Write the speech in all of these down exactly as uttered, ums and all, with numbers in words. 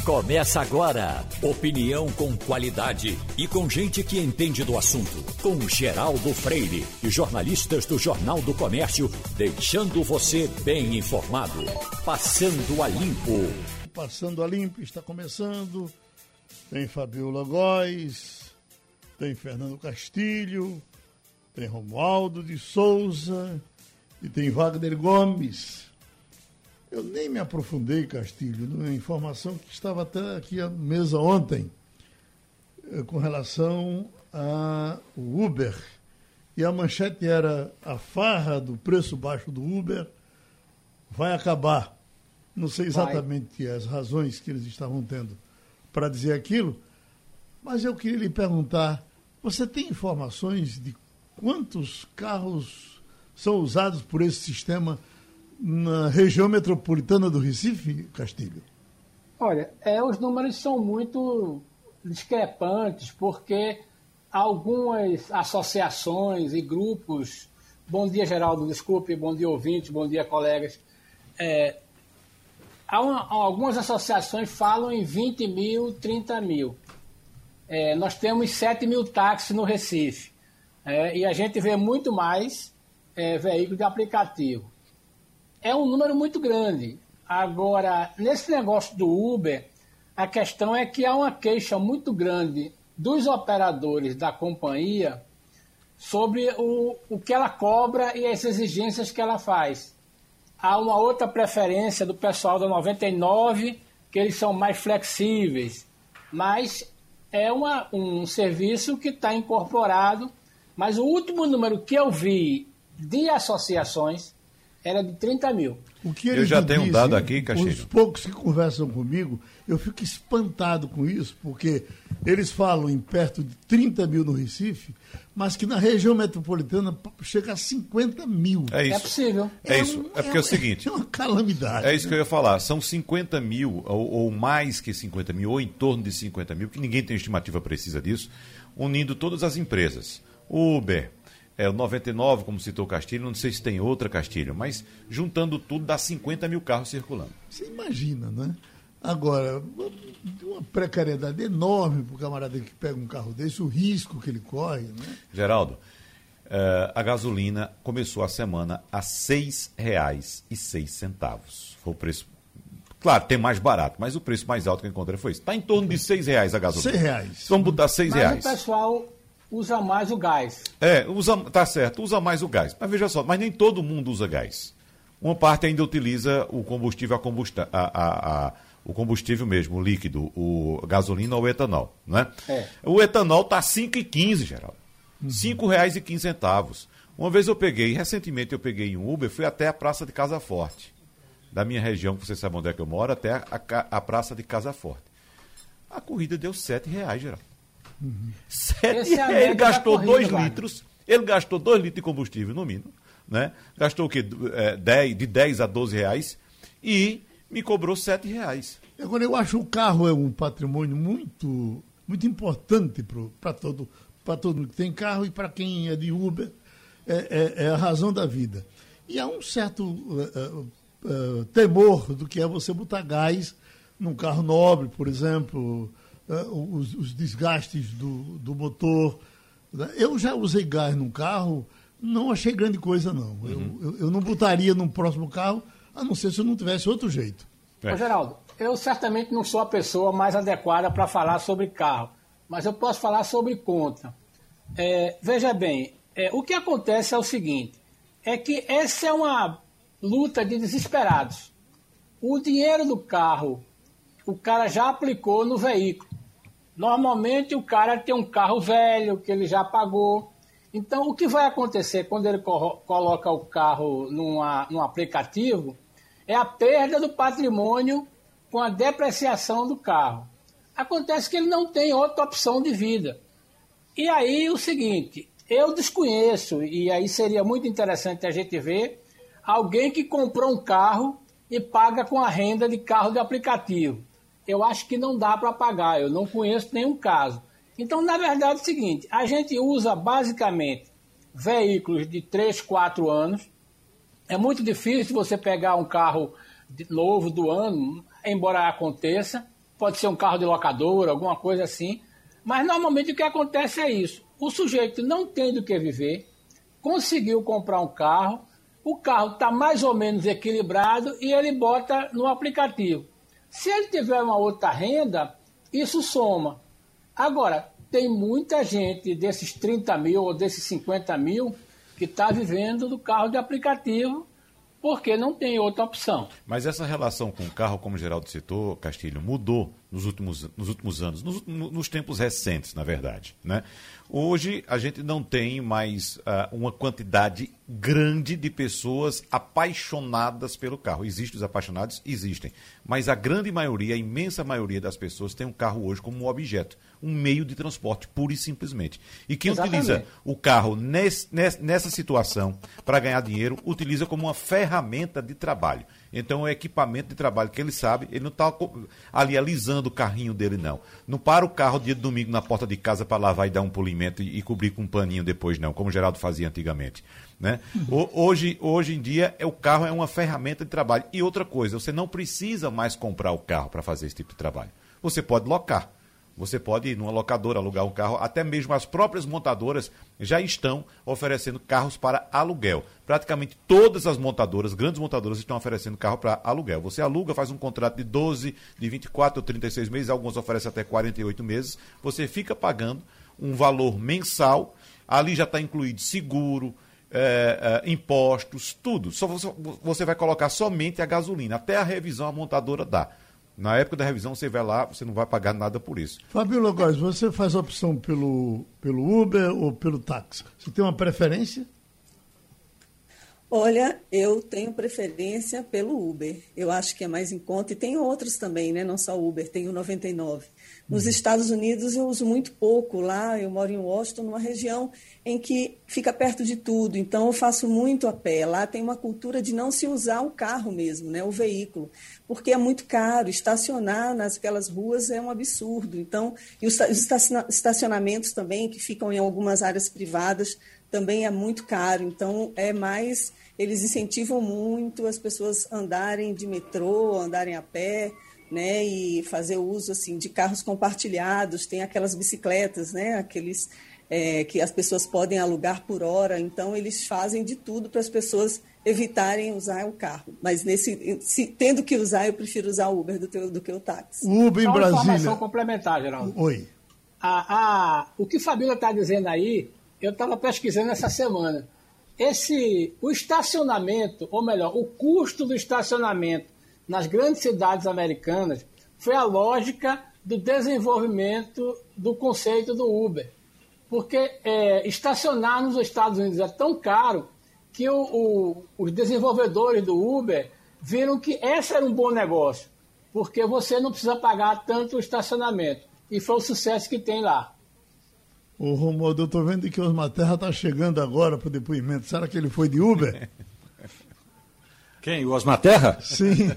Começa agora. Opinião com qualidade e com gente que entende do assunto. Com Geraldo Freire e jornalistas do Jornal do Comércio, deixando você bem informado. Passando a Limpo. Passando a Limpo está começando. Tem Fabiola Góes, tem Fernando Castilho, tem Romualdo de Souza e tem Wagner Gomes. Eu nem me aprofundei, Castilho, numa informação que estava até aqui à mesa ontem, com relação ao Uber. E a manchete era: a farra do preço baixo do Uber vai acabar. Não sei exatamente vai. as razões que eles estavam tendo para dizer aquilo, mas eu queria lhe perguntar, você tem informações de quantos carros são usados por esse sistema na região metropolitana do Recife, Castilho? Olha, é, os números são muito discrepantes, porque algumas associações e grupos, bom dia Geraldo, desculpe, bom dia ouvintes, bom dia colegas, é, há uma, algumas associações falam em vinte mil, trinta mil. É, nós temos sete mil táxis no Recife, é, e a gente vê muito mais é, veículos de aplicativo. É um número muito grande. Agora, nesse negócio do Uber, a questão é que há uma queixa muito grande dos operadores da companhia sobre o, o que ela cobra e as exigências que ela faz. Há uma outra preferência do pessoal da noventa e nove, que eles são mais flexíveis, mas é uma, um serviço que está incorporado. Mas o último número que eu vi de associações era de trinta mil. O que eu já tenho um dado aqui, Castilho. Os poucos que conversam comigo, eu fico espantado com isso, porque eles falam em perto de trinta mil no Recife, mas que na região metropolitana chega a cinquenta mil. É isso. É possível. É, é isso. Um, é porque é, é o seguinte. É uma calamidade. É isso que eu ia falar. São cinquenta mil, ou, ou mais que cinquenta mil, ou em torno de cinquenta mil, que ninguém tem estimativa precisa disso, unindo todas as empresas. Uber, é, o noventa e nove, como citou o Castilho, não sei se tem outra, Castilho, mas juntando tudo dá cinquenta mil carros circulando. Você imagina, né? Agora, uma precariedade enorme para o camarada que pega um carro desse, o risco que ele corre, né? Geraldo, é, a gasolina começou a semana a seis reais e seis centavos. Foi o preço. Claro, tem mais barato, mas o preço mais alto que eu encontrei foi isso. Está em torno de seis reais a gasolina. seis reais. Vamos botar seis mas reais. O pessoal usa mais o gás. É, usa, tá certo, usa mais o gás. Mas veja só, mas nem todo mundo usa gás. Uma parte ainda utiliza o combustível, a combusta, a, a, a, o combustível mesmo, o líquido, o gasolina ou o etanol, né? É. O etanol está cinco reais e quinze centavos, Geraldo. Uhum. cinco reais e quinze centavos. Uma vez eu peguei, recentemente eu peguei um Uber, fui até a Praça de Casa Forte, da minha região, que você sabe onde é que eu moro, até a, a, a Praça de Casa Forte. A corrida deu sete reais, Geraldo. Uhum. Sete reais, é ele gastou dois litros, ele gastou dois litros de combustível no mínimo, né? Gastou o quê? É, dez, de dez a doze reais e me cobrou sete reais. Agora, eu acho que o carro é um patrimônio muito, muito importante para todo, para todo mundo que tem carro e para quem é de Uber, é, é, é a razão da vida. E há um certo uh, uh, uh, temor do que é você botar gás num carro nobre, por exemplo. Uh, os, os desgastes do, do motor. Né? Eu já usei gás num carro, não achei grande coisa, não. Uhum. Eu, eu, eu não botaria num próximo carro, a não ser se eu não tivesse outro jeito. É. Ô, Geraldo, eu certamente não sou a pessoa mais adequada para falar sobre carro, mas eu posso falar sobre conta. É, veja bem, é, o que acontece é o seguinte, é que essa é uma luta de desesperados. O dinheiro do carro, o cara já aplicou no veículo. Normalmente o cara tem um carro velho que ele já pagou. Então o que vai acontecer quando ele co- coloca o carro numa, num aplicativo é a perda do patrimônio com a depreciação do carro. Acontece que ele não tem outra opção de vida. E aí o seguinte, eu desconheço, e aí seria muito interessante a gente ver alguém que comprou um carro e paga com a renda de carro de aplicativo. Eu acho que não dá para pagar, eu não conheço nenhum caso. Então, na verdade, é o seguinte, a gente usa basicamente veículos de três, quatro anos. É muito difícil você pegar um carro novo do ano, embora aconteça. pode ser um carro de locadora, alguma coisa assim. Mas normalmente o que acontece é isso. O sujeito não tem do que viver, conseguiu comprar um carro, o carro está mais ou menos equilibrado e ele bota no aplicativo. Se ele tiver uma outra renda, isso soma. Agora, tem muita gente desses trinta mil ou desses cinquenta mil que está vivendo do carro de aplicativo porque não tem outra opção. Mas essa relação com o carro, como o Geraldo citou, Castilho, mudou nos últimos, nos últimos anos, nos, nos tempos recentes, na verdade, né? Hoje a gente não tem mais uh, uma quantidade grande de pessoas apaixonadas pelo carro. Existem os apaixonados? Existem. Mas a grande maioria, a imensa maioria das pessoas tem um carro hoje como um objeto, um meio de transporte, pura e simplesmente. E quem Exatamente. utiliza o carro nesse, nessa situação para ganhar dinheiro, utiliza como uma ferramenta de trabalho. Então, o equipamento de trabalho que ele sabe, ele não está ali alisando o carrinho dele, não. Não para o carro dia de domingo na porta de casa para lavar e dar um polimento e, e cobrir com um paninho depois, não, como o Geraldo fazia antigamente. Né? Uhum. Hoje, hoje em dia, é, o carro é uma ferramenta de trabalho. E outra coisa, você não precisa mais comprar o carro para fazer esse tipo de trabalho. Você pode locar. Você pode ir numa locadora alugar um carro, até mesmo as próprias montadoras já estão oferecendo carros para aluguel. Praticamente todas as montadoras, grandes montadoras, estão oferecendo carro para aluguel. Você aluga, faz um contrato de doze, de vinte e quatro ou trinta e seis meses, alguns oferecem até quarenta e oito meses. Você fica pagando um valor mensal, ali já está incluído seguro, é, é, impostos, tudo. Só você, você vai colocar somente a gasolina, até a revisão a montadora dá. Na época da revisão, você vai lá, você não vai pagar nada por isso. Fabíola Góes, você faz a opção pelo, pelo Uber ou pelo táxi? Você tem uma preferência? Olha, eu tenho preferência pelo Uber. Eu acho que é mais em conta. E tem outros também, né? Não só o Uber, tem o noventa e nove. Nos uhum. Estados Unidos eu uso muito pouco. Lá eu moro em Washington, numa região em que fica perto de tudo. Então eu faço muito a pé. Lá tem uma cultura de não se usar o carro mesmo, né? O veículo. Porque é muito caro. Estacionar naquelas ruas é um absurdo. Então, e os estacionamentos também, que ficam em algumas áreas privadas, também é muito caro. Então, é mais... Eles incentivam muito as pessoas andarem de metrô, andarem a pé, né? E fazer uso, assim, de carros compartilhados. Tem aquelas bicicletas, né? Aqueles é, que as pessoas podem alugar por hora. Então, eles fazem de tudo para as pessoas evitarem usar o carro. Mas, nesse, se, tendo que usar, eu prefiro usar o Uber do, teu, do que o táxi. Uber em Brasília. Uma informação complementar, Geraldo. Oi. A, a, o que a Fabíola está dizendo aí, eu estava pesquisando essa semana. Esse, o estacionamento, ou melhor, o custo do estacionamento nas grandes cidades americanas foi a lógica do desenvolvimento do conceito do Uber. Porque é, estacionar nos Estados Unidos é tão caro que o, o, os desenvolvedores do Uber viram que esse era um bom negócio, porque você não precisa pagar tanto o estacionamento. E foi o sucesso que tem lá. Ô Romualdo, eu estou vendo que o Osmar Terra está chegando agora para o depoimento. Será que ele foi de Uber? Quem? O Osmar Terra? Sim.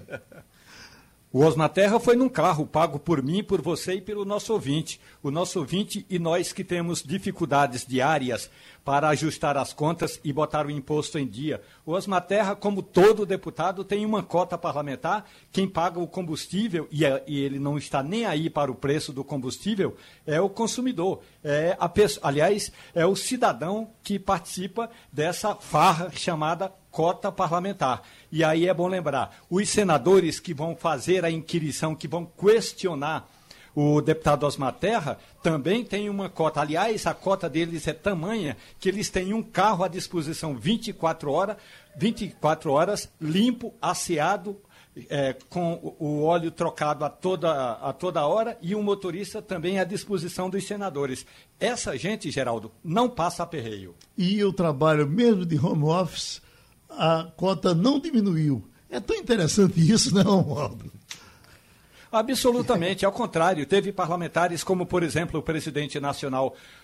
O Osmar Terra foi num carro pago por mim, por você e pelo nosso ouvinte. O nosso ouvinte e nós que temos dificuldades diárias para ajustar as contas e botar o imposto em dia. O Osmar Terra, como todo deputado, tem uma cota parlamentar. Quem paga o combustível, e, é, e ele não está nem aí para o preço do combustível, é o consumidor. É a pessoa, aliás, é o cidadão que participa dessa farra chamada cota parlamentar. E aí é bom lembrar, os senadores que vão fazer a inquirição, que vão questionar o deputado Osmar Terra, também tem uma cota. Aliás, a cota deles é tamanha que eles têm um carro à disposição vinte e quatro horas, vinte e quatro horas, limpo, asseado, é, com o óleo trocado a toda, a toda hora, e o motorista também à disposição dos senadores. Essa gente, Geraldo, não passa aperreio. E o trabalho mesmo de home office, a cota não diminuiu. É tão interessante isso, né, Romualdo? Absolutamente, ao contrário, teve parlamentares como, por exemplo, o presidente nacional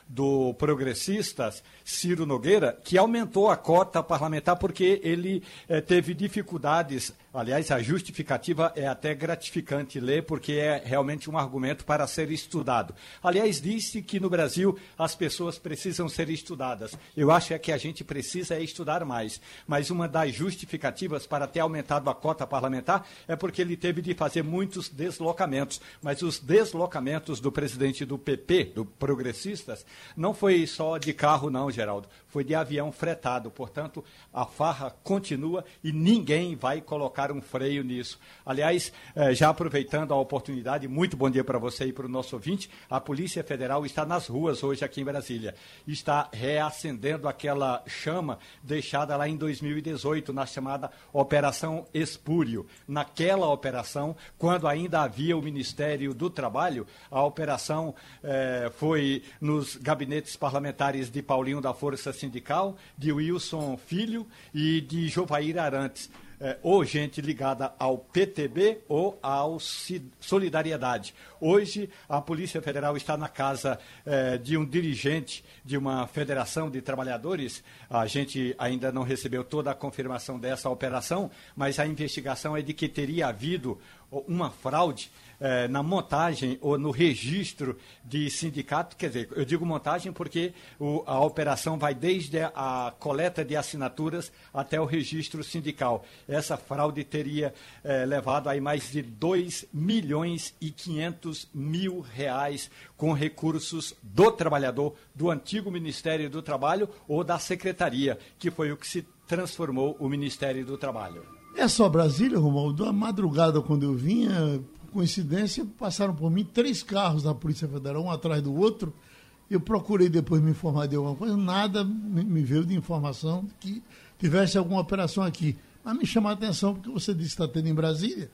do Progressistas, Ciro Nogueira, que aumentou a cota parlamentar porque ele eh, teve dificuldades. Aliás, a justificativa é até gratificante ler, porque é realmente um argumento para ser estudado. Aliás, disse que no Brasil as pessoas precisam ser estudadas. Eu acho é que a gente precisa é estudar mais. Mas uma das justificativas para ter aumentado a cota parlamentar é porque ele teve de fazer muitos deslocamentos. Mas os deslocamentos do presidente do P P, do Progressistas, não foi só de carro não, Geraldo. Foi de avião fretado. Portanto, a farra continua e ninguém vai colocar um freio nisso. Aliás, eh, já aproveitando a oportunidade, muito bom dia para você e para o nosso ouvinte, a Polícia Federal está nas ruas hoje aqui em Brasília. Está reacendendo aquela chama deixada lá em dois mil e dezoito, na chamada Operação Espúrio. Naquela operação, quando ainda havia o Ministério do Trabalho, a operação eh, foi nos gabinetes parlamentares de Paulinho da Força Sindical, de Wilson Filho e de Jovair Arantes. É, ou gente ligada ao P T B ou ao Solidariedade. Hoje, a Polícia Federal está na casa é, de um dirigente de uma federação de trabalhadores. A gente ainda não recebeu toda a confirmação dessa operação, mas a investigação é de que teria havido uma fraude eh, na montagem ou no registro de sindicato. Quer dizer, eu digo montagem porque o, a operação vai desde a, a coleta de assinaturas até o registro sindical. Essa fraude teria eh, levado aí mais de dois milhões e quinhentos mil reais com recursos do trabalhador, do antigo Ministério do Trabalho ou da Secretaria, que foi o que se transformou o Ministério do Trabalho. É só Brasília, Romualdo? A madrugada, quando eu vinha, coincidência, passaram por mim três carros da Polícia Federal, um atrás do outro. Eu procurei depois me informar de alguma coisa, nada me veio de informação de que tivesse alguma operação aqui. Mas me chama a atenção porque você disse que está tendo em Brasília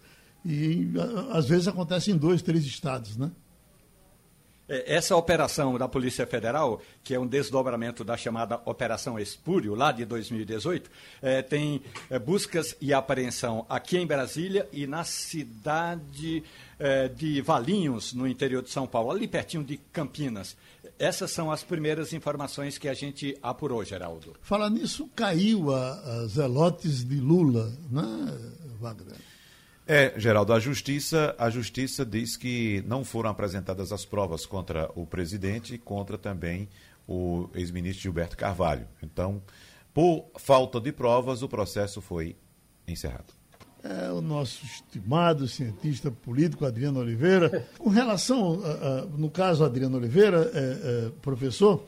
e às vezes acontece em dois, três estados, né? Essa operação da Polícia Federal, que é um desdobramento da chamada Operação Espúrio, lá de dois mil e dezoito, é, tem é, buscas e apreensão aqui em Brasília e na cidade é, de Valinhos, no interior de São Paulo, ali pertinho de Campinas. Essas são as primeiras informações que a gente apurou, Geraldo. Falar nisso, caiu a, a Zelotes de Lula, né, Wagner? É, Geraldo, a justiça, a justiça diz que não foram apresentadas as provas contra o presidente e contra também o ex-ministro Gilberto Carvalho. Então, por falta de provas, o processo foi encerrado. É o nosso estimado cientista político Adriano Oliveira. Com relação, a, a, no caso Adriano Oliveira, é, é, professor,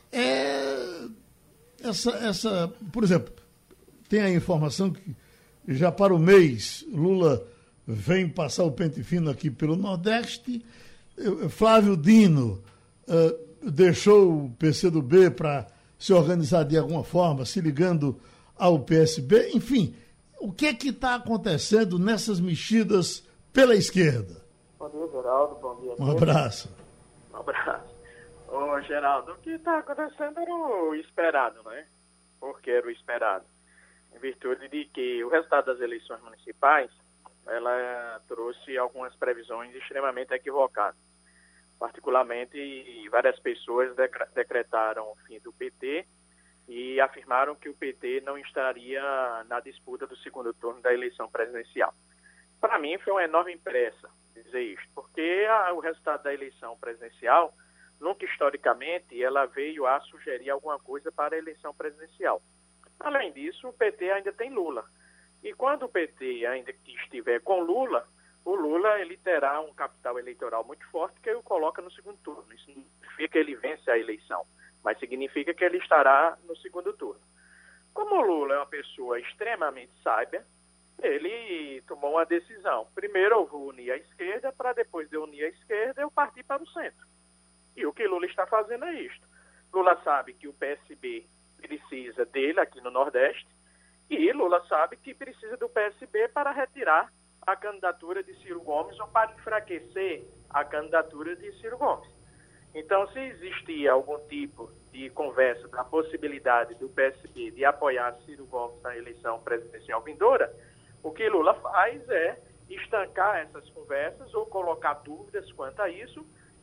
é essa, essa, por exemplo, tem a informação que já para o mês, Lula vem passar o pente fino aqui pelo Nordeste. Flávio Dino uh, deixou o P C do B para se organizar de alguma forma, se ligando ao P S B. Enfim, o que é que está acontecendo nessas mexidas pela esquerda? Bom dia, Geraldo. Bom dia. Um abraço. Um abraço. Ô, Geraldo, o que está acontecendo era o esperado, né? Porque era o esperado. Em virtude de que o resultado das eleições municipais, ela trouxe algumas previsões extremamente equivocadas. Particularmente, várias pessoas decretaram o fim do P T e afirmaram que o P T não estaria na disputa do segundo turno da eleição presidencial. Para mim, foi uma enorme impressa dizer isso, porque a, o resultado da eleição presidencial, nunca historicamente, ela veio a sugerir alguma coisa para a eleição presidencial. Além disso, o P T ainda tem Lula. E quando o P T ainda estiver com Lula, o Lula ele terá um capital eleitoral muito forte que o coloca no segundo turno. Isso não significa que ele vence a eleição, mas significa que ele estará no segundo turno. Como o Lula é uma pessoa extremamente sábia, ele tomou uma decisão. Primeiro eu vou unir a esquerda, para depois de eu unir a esquerda, eu partir para o centro. E o que Lula está fazendo é isto. Lula sabe que o P S B precisa dele aqui no Nordeste e Lula sabe que precisa do P S B para retirar a candidatura de Ciro Gomes ou para enfraquecer a candidatura de Ciro Gomes. Então, se existia algum tipo de conversa da possibilidade do P S B de apoiar Ciro Gomes na eleição presidencial vindoura, o que Lula faz é estancar essas conversas ou colocar dúvidas quanto a isso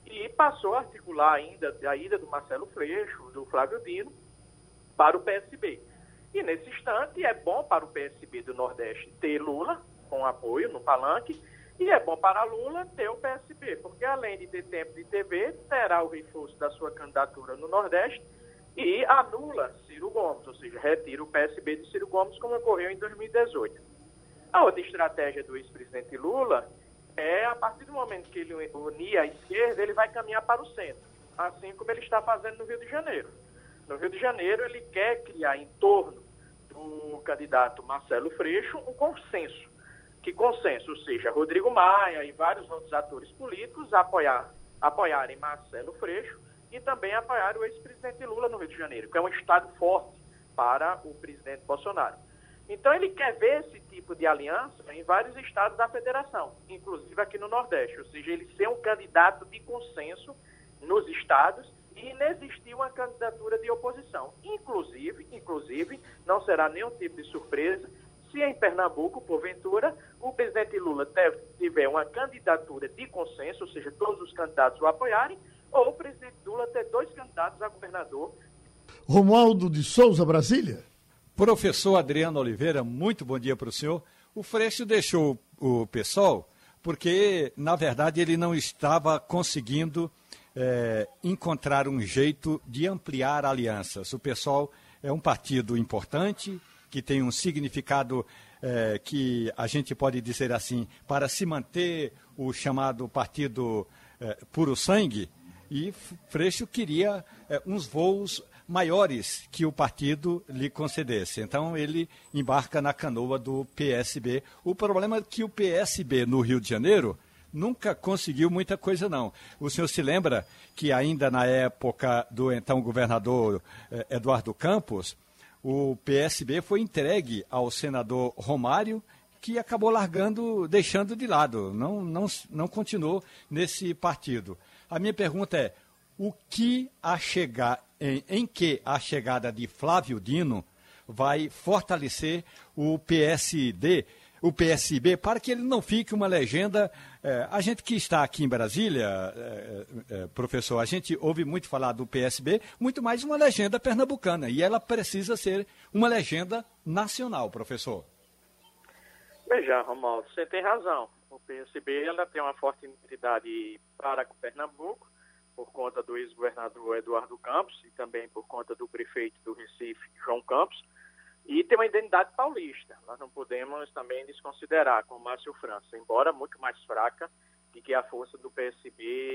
e passou a articular ainda a ida do Marcelo Freixo, do Flávio Dino, para o P S B. E nesse instante é bom para o P S B do Nordeste ter Lula com apoio no palanque, e é bom para Lula ter o P S B, porque além de ter tempo de T V, terá o reforço da sua candidatura no Nordeste e anula Ciro Gomes, ou seja, retira o P S B de Ciro Gomes, como ocorreu em dois mil e dezoito. A outra estratégia do ex-presidente Lula é, a partir do momento que ele unir a esquerda, ele vai caminhar para o centro, assim como ele está fazendo no Rio de Janeiro. No Rio de Janeiro, ele quer criar em torno do candidato Marcelo Freixo um consenso. Que consenso? Ou seja, Rodrigo Maia e vários outros atores políticos apoiar, apoiarem Marcelo Freixo e também apoiar o ex-presidente Lula no Rio de Janeiro, que é um estado forte para o presidente Bolsonaro. Então, ele quer ver esse tipo de aliança em vários estados da federação, inclusive aqui no Nordeste, ou seja, ele ser um candidato de consenso nos estados e inexistir uma candidatura de oposição. Inclusive, inclusive, não será nenhum tipo de surpresa se em Pernambuco, porventura, o presidente Lula tiver uma candidatura de consenso, ou seja, todos os candidatos o apoiarem, ou o presidente Lula ter dois candidatos a governador. Romualdo de Souza, Brasília. Professor Adriano Oliveira, muito bom dia para o senhor. O Freixo deixou o PSOL porque, na verdade, ele não estava conseguindo é, encontrar um jeito de ampliar alianças. O PSOL é um partido importante, que tem um significado é, que a gente pode dizer assim, para se manter o chamado partido é, puro sangue, e Freixo queria é, uns voos maiores que o partido lhe concedesse. Então ele embarca na canoa do P S B. O problema é que o P S B no Rio de Janeiro nunca conseguiu muita coisa, não. O senhor se lembra que ainda na época do então governador eh, Eduardo Campos, o P S B foi entregue ao senador Romário, que acabou largando, deixando de lado, não, não, não continuou nesse partido. A minha pergunta é, o que a chegar, em, em que a chegada de Flávio Dino vai fortalecer o P S D, o P S B, para que ele não fique uma legenda. É, a gente que está aqui em Brasília, é, é, professor, a gente ouve muito falar do P S B, muito mais uma legenda pernambucana, e ela precisa ser uma legenda nacional, professor. Veja, Romualdo, você tem razão. O P S B ela tem uma forte identidade para com Pernambuco, por conta do ex-governador Eduardo Campos e também por conta do prefeito do Recife, João Campos, e tem uma identidade paulista. Nós não podemos também desconsiderar com o Márcio França, embora muito mais fraca do que a força do P S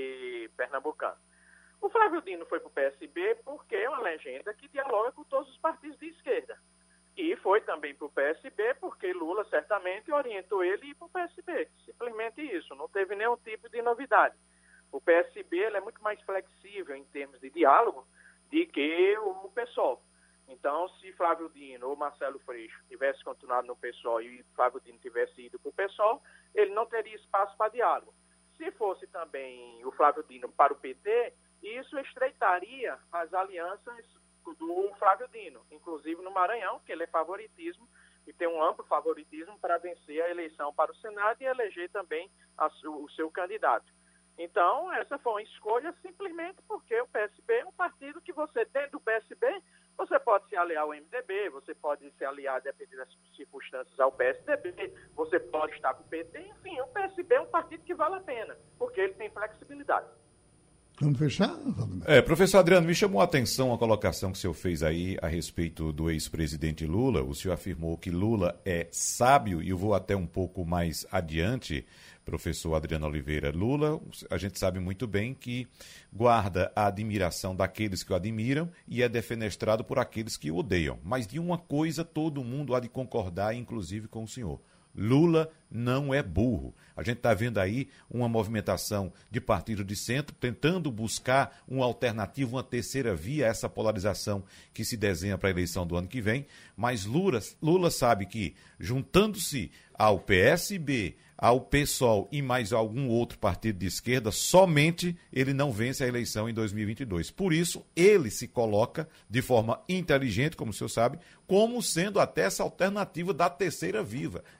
B pernambucano. O Flávio Dino foi para o P S B porque é uma legenda que dialoga com todos os partidos de esquerda. E foi também para o P S B porque Lula certamente orientou ele a ir para o P S B. Simplesmente isso, não teve nenhum tipo de novidade. O P S B ele é muito mais flexível em termos de diálogo do que o PSOL. Então, se Flávio Dino ou Marcelo Freixo tivesse continuado no PSOL e Flávio Dino tivesse ido para o PSOL, ele não teria espaço para diálogo. Se fosse também o Flávio Dino para o P T, isso estreitaria as alianças do Flávio Dino, inclusive no Maranhão, que ele é favoritismo e tem um amplo favoritismo para vencer a eleição para o Senado e eleger também a, o seu candidato. Então, essa foi uma escolha simplesmente porque o P S B é um partido que você, dentro do P S B, você pode se aliar ao M D B, você pode se aliar, dependendo das circunstâncias, ao P S D B, você pode estar com o P T, enfim, o P S B é um partido que vale a pena, porque ele tem flexibilidade. Vamos fechar? É, professor Adriano, me chamou a atenção a colocação que o senhor fez aí a respeito do ex-presidente Lula. O senhor afirmou que Lula é sábio, e eu vou até um pouco mais adiante, professor Adriano Oliveira. Lula, a gente sabe muito bem que guarda a admiração daqueles que o admiram e é defenestrado por aqueles que o odeiam. Mas de uma coisa todo mundo há de concordar, inclusive com o senhor. Lula não é burro. A gente está vendo aí uma movimentação de partido de centro tentando buscar uma alternativa, uma terceira via a essa polarização que se desenha para a eleição do ano que vem. Mas Lula, Lula sabe que, juntando-se ao P S B, ao PSOL e mais algum outro partido de esquerda, somente ele não vence a eleição em dois mil e vinte e dois. Por isso, ele se coloca de forma inteligente, como o senhor sabe, como sendo até essa alternativa da terceira via,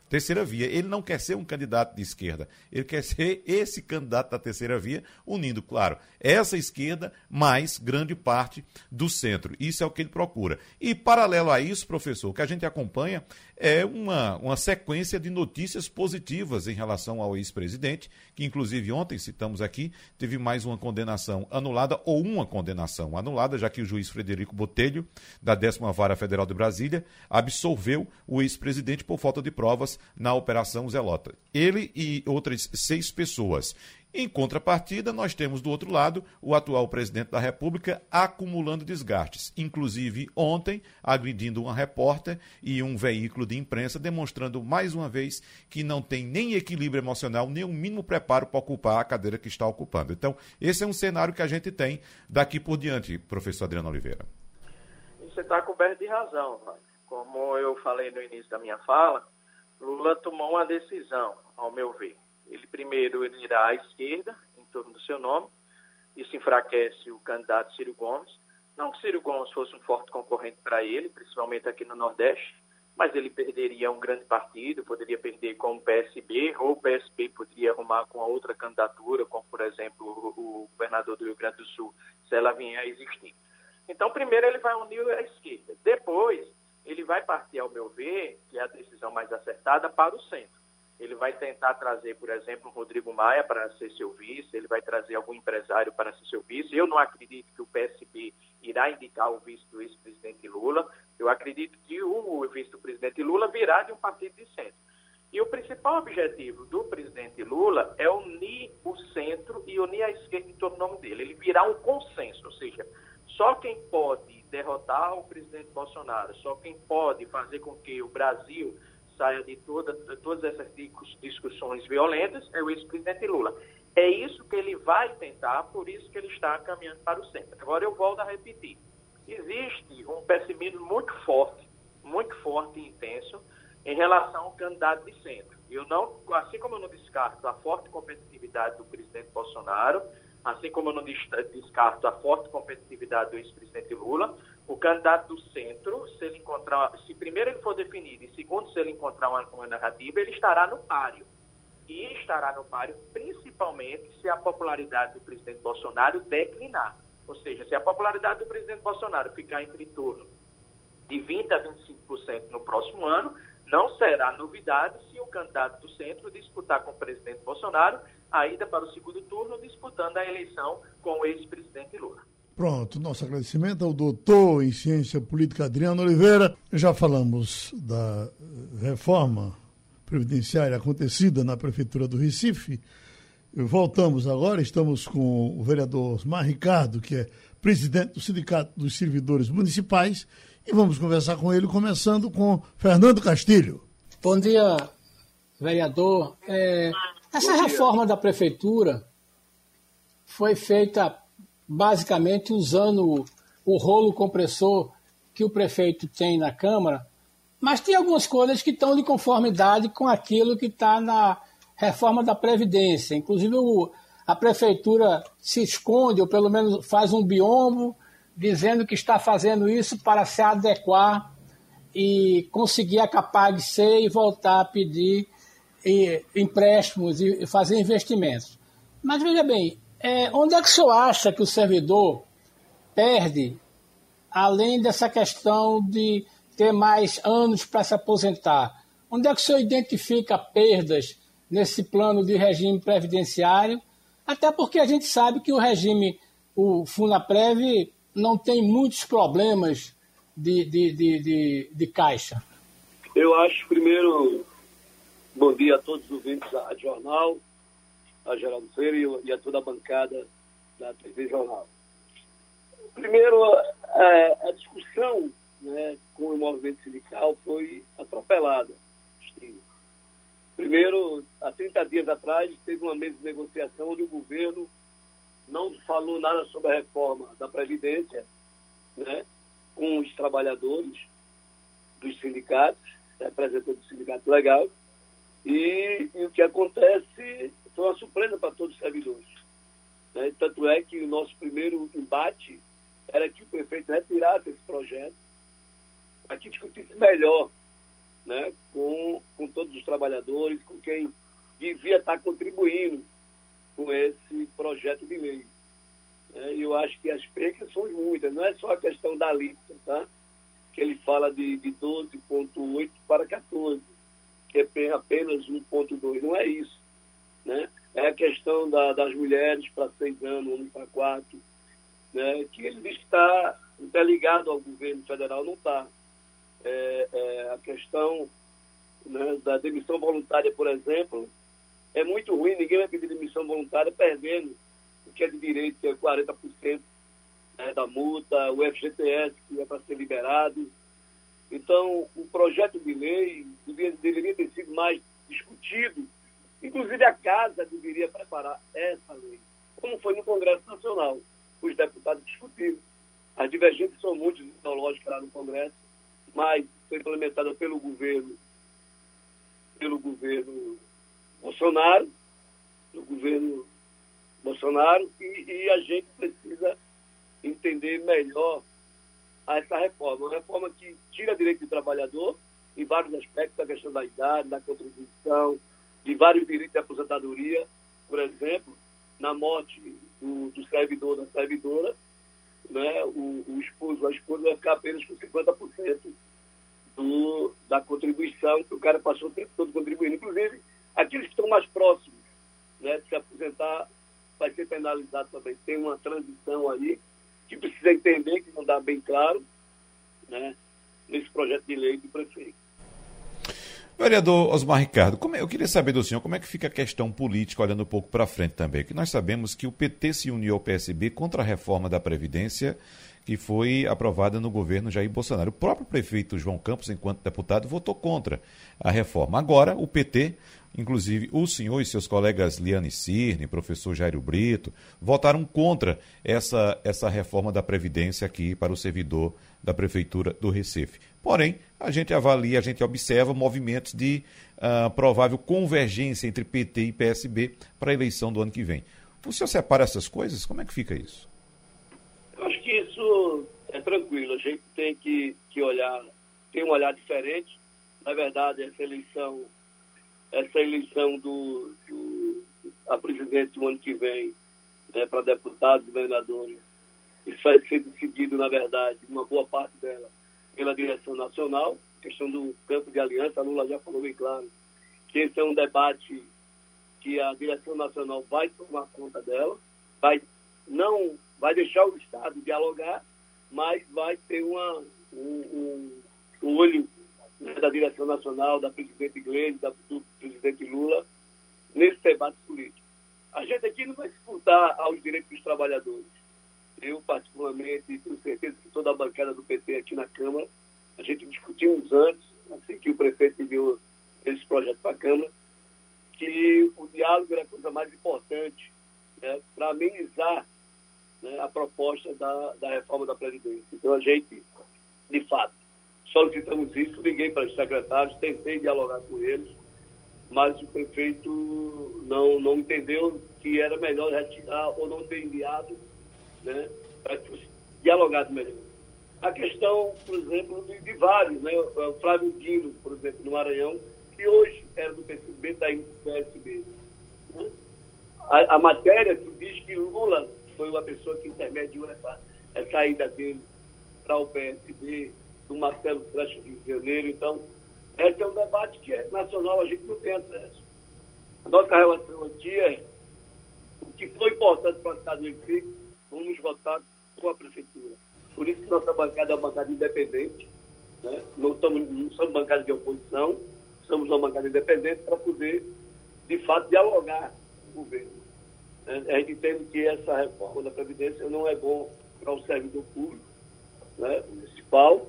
terceira via. Ele não quer ser um candidato de esquerda, ele quer ser esse candidato da terceira via, unindo, claro, essa esquerda mais grande parte do centro. Isso é o que ele procura. E, paralelo a isso, professor, o que a gente acompanha é uma, uma sequência de notícias positivas em relação ao ex-presidente, que inclusive ontem, citamos aqui, teve mais uma condenação anulada, ou uma condenação anulada, já que o juiz Frederico Botelho, da décima Vara Federal de Brasília, absolveu o ex-presidente por falta de provas na Operação Zelota. Ele e outras seis pessoas. Em contrapartida, nós temos do outro lado o atual presidente da República acumulando desgastes, inclusive ontem agredindo uma repórter e um veículo de imprensa, demonstrando mais uma vez que não tem nem equilíbrio emocional, nem o mínimo preparo para ocupar a cadeira que está ocupando. Então, esse é um cenário que a gente tem daqui por diante, professor Adriano Oliveira. Você está coberto de razão, Vai. Como eu falei no início da minha fala, Lula tomou uma decisão, ao meu ver. Ele primeiro ele irá à esquerda, em torno do seu nome. Isso enfraquece o candidato Ciro Gomes. Não que Ciro Gomes fosse um forte concorrente para ele, principalmente aqui no Nordeste, mas ele perderia um grande partido, poderia perder com o P S B, ou o P S B poderia arrumar com a outra candidatura, como, por exemplo, o governador do Rio Grande do Sul, se ela vier a existir. Então, primeiro ele vai unir a esquerda. Depois, ele vai partir, ao meu ver, que é a decisão mais acertada, para o centro. Ele vai tentar trazer, por exemplo, o Rodrigo Maia para ser seu vice, ele vai trazer algum empresário para ser seu vice. Eu não acredito que o P S B irá indicar o vice do ex-presidente Lula. Eu acredito que o vice do presidente Lula virá de um partido de centro. E o principal objetivo do presidente Lula é unir o centro e unir a esquerda em torno do nome dele. Ele virá um consenso, ou seja, só quem pode derrotar o presidente Bolsonaro, só quem pode fazer com que o Brasil saia de, toda, de todas essas discussões violentas é o ex-presidente Lula. É isso que ele vai tentar, por isso que ele está caminhando para o centro. Agora eu volto a repetir. Existe um pessimismo muito forte, muito forte e intenso em relação ao candidato de centro. Eu não, assim como eu não descarto a forte competitividade do presidente Bolsonaro, assim como eu não descarto a forte competitividade do ex-presidente Lula, o candidato do centro, se ele encontrar, se primeiro ele for definido e segundo se ele encontrar uma, uma narrativa, ele estará no páreo. E estará no páreo principalmente se a popularidade do presidente Bolsonaro declinar. Ou seja, se a popularidade do presidente Bolsonaro ficar entre torno de vinte a vinte e cinco por cento no próximo ano, não será novidade se o candidato do centro disputar com o presidente Bolsonaro a ida para o segundo turno, disputando a eleição com o ex-presidente Lula. Pronto, nosso agradecimento ao doutor em Ciência Política Adriano Oliveira. Já falamos da reforma previdenciária acontecida na Prefeitura do Recife. Voltamos agora, estamos com o vereador Osmar Ricardo, que é presidente do Sindicato dos Servidores Municipais, e vamos conversar com ele, começando com Fernando Castilho. Bom dia, vereador. É, essa reforma da Prefeitura foi feita basicamente usando o rolo compressor que o prefeito tem na Câmara, mas tem algumas coisas que estão de conformidade com aquilo que está na reforma da Previdência. Inclusive, o, a Prefeitura se esconde, ou pelo menos faz um biombo, dizendo que está fazendo isso para se adequar e conseguir a Capag C e voltar a pedir e, empréstimos e fazer investimentos. Mas, veja bem, é, onde é que o senhor acha que o servidor perde, além dessa questão de ter mais anos para se aposentar? Onde é que o senhor identifica perdas nesse plano de regime previdenciário? Até porque a gente sabe que o regime, o Funaprev, não tem muitos problemas de, de, de, de, de caixa. Eu acho, primeiro, bom dia a todos os ouvintes da Rádio Jornal, a Geraldo Freire e a toda a bancada da T V Jornal. Primeiro, a, a discussão, né, com o movimento sindical foi atropelada. Primeiro, há trinta dias atrás, teve uma mesa de negociação onde o governo não falou nada sobre a reforma da Previdência, né, com os trabalhadores dos sindicatos, representantes do sindicato legal, e, e o que acontece foi uma surpresa para todos os servidores. Né? Tanto é que o nosso primeiro embate era que o prefeito retirasse esse projeto para que discutisse melhor, né, com com todos os trabalhadores, com quem devia estar contribuindo com esse projeto de lei. E eu acho que as percas são muitas, não é só a questão da alíquota, tá? Que ele fala de, de doze vírgula oito para catorze, que é apenas um vírgula dois, não é isso, né? É a questão da, das mulheres para seis anos, homens para quatro, né? Que ele diz que está interligado ao governo federal, não está. É, é, a questão, né, da demissão voluntária, por exemplo, é muito ruim, ninguém vai pedir demissão voluntária perdendo o que é de direito, que é quarenta por cento, né, da multa, o F G T S, que é para ser liberado. Então, o projeto de lei deveria, deveria ter sido mais discutido. Inclusive, a Casa deveria preparar essa lei, como foi no Congresso Nacional. Os deputados discutiram. As divergências são muito ideológicas lá no Congresso, mas foi implementada pelo governo, pelo governo Bolsonaro, pelo governo Bolsonaro, e, e a gente precisa entender melhor essa reforma. Uma reforma que tira direito do trabalhador em vários aspectos, da questão da idade, da contribuição, de vários direitos de aposentadoria, por exemplo, na morte do, do servidor, da servidora, né, o, o esposo, a esposa vai ficar apenas com cinquenta por cento do, da contribuição que o cara passou o tempo todo contribuindo. Inclusive, aqueles que estão mais próximos, né, de se aposentar, vai ser penalizado também. Tem uma transição aí que precisa entender, que não dá bem claro, né, nesse projeto de lei do prefeito. Vereador Osmar Ricardo, como é, eu queria saber do senhor como é que fica a questão política, olhando um pouco para frente também, que nós sabemos que o P T se uniu ao P S B contra a reforma da Previdência que foi aprovada no governo Jair Bolsonaro. O próprio prefeito João Campos, enquanto deputado, votou contra a reforma. Agora, o P T, inclusive o senhor e seus colegas Liane Cirne, professor Jairo Brito, votaram contra essa, essa reforma da Previdência aqui para o servidor da Prefeitura do Recife. Porém, a gente avalia, a gente observa movimentos de uh, provável convergência entre P T e P S B para a eleição do ano que vem. O senhor separa essas coisas? Como é que fica isso? Eu acho que isso é tranquilo. A gente tem que, que olhar, tem um olhar diferente. Na verdade, essa eleição, essa eleição do, do a presidente do ano que vem, né, para deputados e governadores, isso vai ser decidido, na verdade, uma boa parte dela, pela direção nacional. Questão do campo de aliança, a Lula já falou bem claro que esse é um debate que a direção nacional vai tomar conta dela, vai, não, vai deixar o Estado dialogar, mas vai ter uma, um, um olho, né, da direção nacional, da presidente Gleisi, da, do presidente Lula, nesse debate político. A gente aqui não vai disputar aos direitos dos trabalhadores. Eu, particularmente, tenho certeza que toda a bancada do P T aqui na Câmara, a gente discutimos antes, assim que o prefeito enviou esse projeto para a Câmara, que o diálogo era a coisa mais importante, né, para amenizar, né, a proposta da, da reforma da Previdência. Então, a gente, de fato, solicitamos isso, liguei para os secretários, tentei dialogar com eles, mas o prefeito não, não entendeu que era melhor retirar ou não ter enviado, né, para dialogar melhor. A questão, por exemplo, de, de vários, né, o Flávio Dino, por exemplo, no Maranhão, que hoje era do P S B, está indo do P S B. Né? A, a matéria que diz que Lula foi uma pessoa que intermediou essa, essa ida dele para o P S B, do Marcelo Freixo do Rio de Janeiro. Então, esse é um debate que é nacional, a gente não tem acesso. A nossa relação aqui é o que foi importante para o Estado do Recife, vamos votar com a Prefeitura. Por isso que nossa bancada é uma bancada independente, né? Não, estamos, não somos bancada de oposição, somos uma bancada independente para poder, de fato, dialogar com o governo. A gente entende que essa reforma da Previdência não é bom para o servidor público, né, municipal,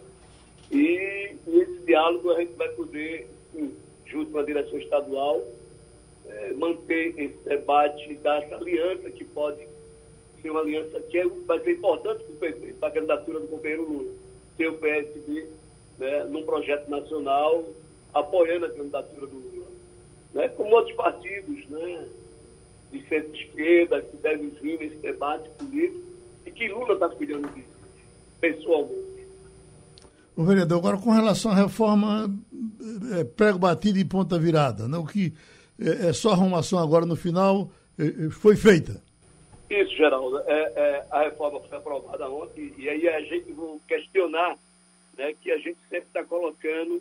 e nesse diálogo a gente vai poder, sim, junto com a direção estadual, é, manter esse debate dessa aliança que pode ser uma aliança que é, vai ser importante para o P T, para a candidatura do companheiro Lula, ter o P S B, né, num projeto nacional apoiando a candidatura do Lula, né, como outros partidos, né, de centro-esquerda que devem vir nesse debate político e que Lula está cuidando disso, pessoalmente. O vereador, agora com relação à reforma é, prego batido e ponta virada, né? O que é, é só arrumação agora no final, é, foi feita. Isso, Geraldo. É, é, a reforma foi aprovada ontem e aí a gente vai questionar, né, que a gente sempre está colocando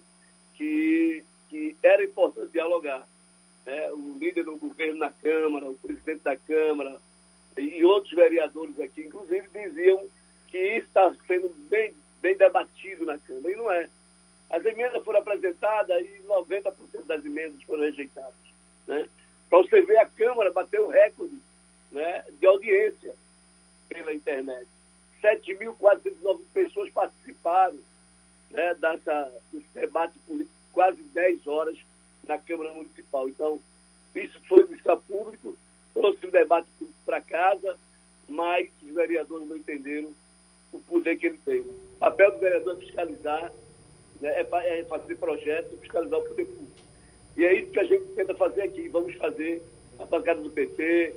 que, que era importante dialogar. Né? O líder do governo na Câmara, o presidente da Câmara e outros vereadores aqui, inclusive, diziam que isso está sendo bem, bem debatido na Câmara, e não é. As emendas foram apresentadas e noventa por cento das emendas foram rejeitadas. Né? Para você ver, a Câmara bateu recorde, né, de audiência pela internet. sete mil quatrocentas e nove pessoas participaram, né, dessa, desse debate político, quase dez horas na Câmara Municipal. Então, isso foi vista público, trouxe o debate para casa, mas os vereadores não entenderam o poder que ele tem. O papel do vereador é fiscalizar, né, é fazer projetos, fiscalizar o poder público. E é isso que a gente tenta fazer aqui. Vamos fazer a bancada do P T,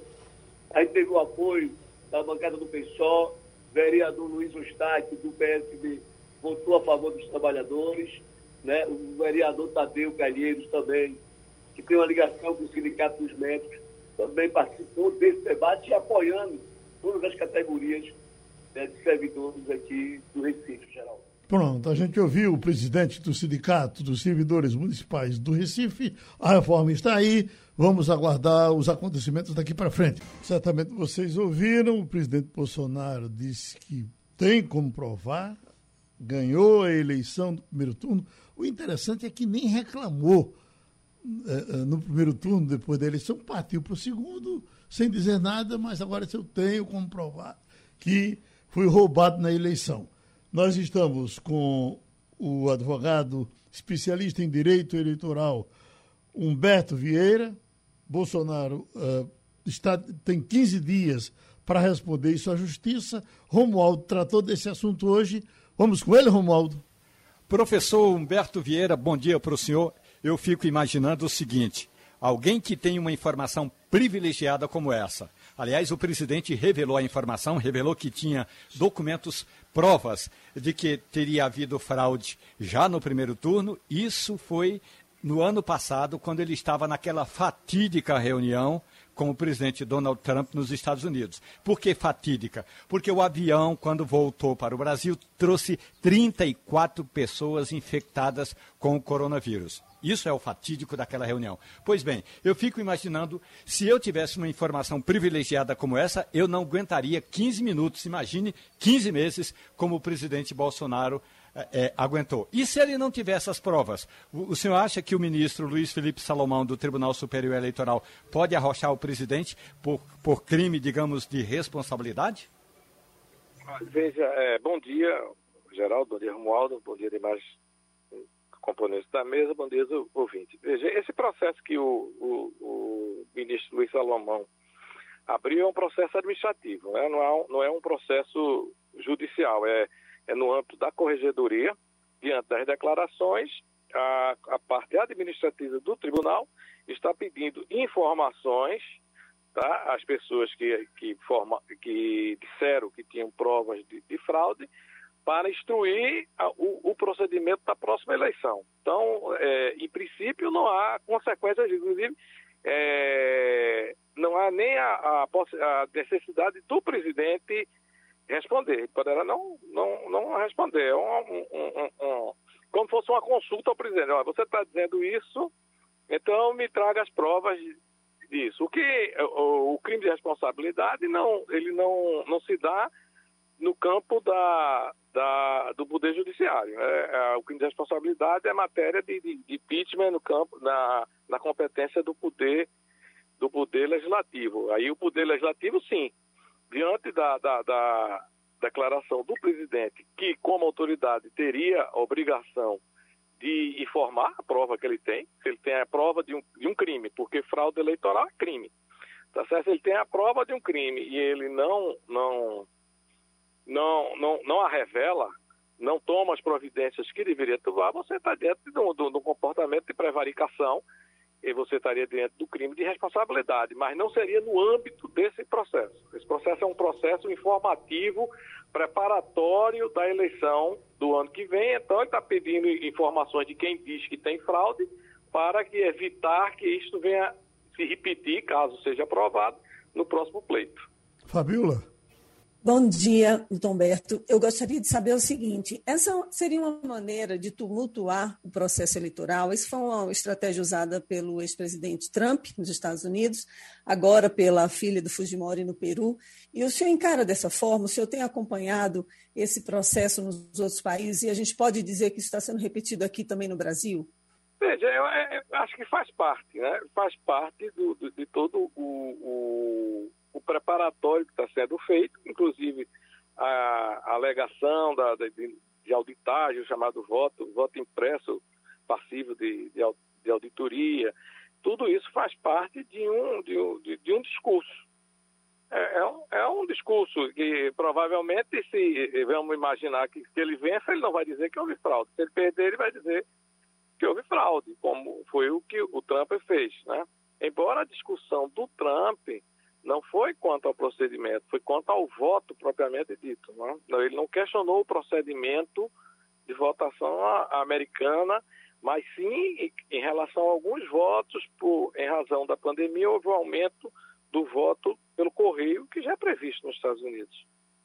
a gente teve o apoio da bancada do P SOL, vereador Luiz Eustáquio, do P S B, votou a favor dos trabalhadores, né? O vereador Tadeu Calheiros também, que tem uma ligação com o Sindicato dos Médicos, também participou desse debate e apoiando todas as categorias, né, de servidores aqui do Recife, Geraldo. Pronto, a gente ouviu o presidente do Sindicato dos Servidores Municipais do Recife, a reforma está aí, vamos aguardar os acontecimentos daqui para frente. Certamente vocês ouviram, o presidente Bolsonaro disse que tem como provar, ganhou a eleição do primeiro turno. O interessante é que nem reclamou eh, no primeiro turno, depois da eleição, partiu para o segundo, sem dizer nada, mas agora eu tenho como provar que fui roubado na eleição. Nós estamos com o advogado especialista em direito eleitoral, Humberto Vieira. Bolsonaro uh, está, tem quinze dias para responder isso à Justiça. Romualdo tratou desse assunto hoje. Vamos com ele, Romualdo? Professor Humberto Vieira, bom dia para o senhor. Eu fico imaginando o seguinte, alguém que tem uma informação privilegiada como essa. Aliás, o presidente revelou a informação, revelou que tinha documentos, provas de que teria havido fraude já no primeiro turno. Isso foi no ano passado, quando ele estava naquela fatídica reunião com o presidente Donald Trump nos Estados Unidos. Por que fatídica? Porque o avião, quando voltou para o Brasil, trouxe trinta e quatro pessoas infectadas com o coronavírus. Isso é o fatídico daquela reunião. Pois bem, eu fico imaginando, se eu tivesse uma informação privilegiada como essa, eu não aguentaria quinze minutos, imagine quinze meses, como o presidente Bolsonaro é, aguentou. E se ele não tivesse as provas? O, o senhor acha que o ministro Luiz Felipe Salomão, do Tribunal Superior Eleitoral, pode arrochar o presidente por, por crime, digamos, de responsabilidade? Veja, é, bom dia, Geraldo, bom dia, Romualdo, bom dia demais componentes da mesa, bom dia, ouvinte. Veja, esse processo que o, o, o ministro Luiz Salomão abriu é um processo administrativo, né? não, é um, não é um processo judicial, é, é no âmbito da corregedoria, diante das declarações, a, a parte administrativa do tribunal está pedindo informações, tá? As pessoas que, que, forma, que disseram que tinham provas de, de fraude, para instruir a, o, o procedimento da próxima eleição. Então, é, em princípio, não há consequências, inclusive, é, não há nem a, a, a necessidade do presidente responder. Ele poderá não, não, não responder. É um, um, um, um, como fosse uma consulta ao presidente. Olha, você está dizendo isso, então me traga as provas disso. O, que, o, o crime de responsabilidade, não, ele não, não se dá no campo da, da, do poder judiciário. É, é, o crime de responsabilidade é matéria de, de, de impeachment no campo, na, na competência do poder, do poder legislativo. Aí o poder legislativo, sim, diante da, da, da declaração do presidente, que como autoridade teria a obrigação de informar a prova que ele tem, se ele tem a prova de um, de um crime, porque fraude eleitoral é crime. Tá certo? Se ele tem a prova de um crime e ele não... não Não, não, não a revela, não toma as providências que deveria tomar, você está dentro de um, de um comportamento de prevaricação e você estaria dentro do crime de responsabilidade, mas não seria no âmbito desse processo. Esse processo é um processo informativo preparatório da eleição do ano que vem, então ele está pedindo informações de quem diz que tem fraude para que evitar que isto venha se repetir, caso seja aprovado, no próximo pleito. Fabiola. Bom dia, doutor Humberto. Eu gostaria de saber o seguinte, essa seria uma maneira de tumultuar o processo eleitoral? Isso foi uma estratégia usada pelo ex-presidente Trump nos Estados Unidos, agora pela filha do Fujimori no Peru. E o senhor encara dessa forma? O senhor tem acompanhado esse processo nos outros países e a gente pode dizer que isso está sendo repetido aqui também no Brasil? Veja, eu, eu acho que faz parte, né? Faz parte do, do, de todo o... o... o preparatório que está sendo feito, inclusive a, a alegação da, de, de auditagem, o chamado voto, voto impresso passivo de, de, de auditoria, tudo isso faz parte de um, de um, de, de um discurso. É, é, um, é um discurso que provavelmente, se vamos imaginar que, que ele vença, ele não vai dizer que houve fraude. Se ele perder, ele vai dizer que houve fraude, como foi o que o Trump fez, né? Embora a discussão do Trump não foi quanto ao procedimento, foi quanto ao voto propriamente dito. Né? Ele não questionou o procedimento de votação americana, mas sim em relação a alguns votos, por, em razão da pandemia, houve um aumento do voto pelo correio, que já é previsto nos Estados Unidos.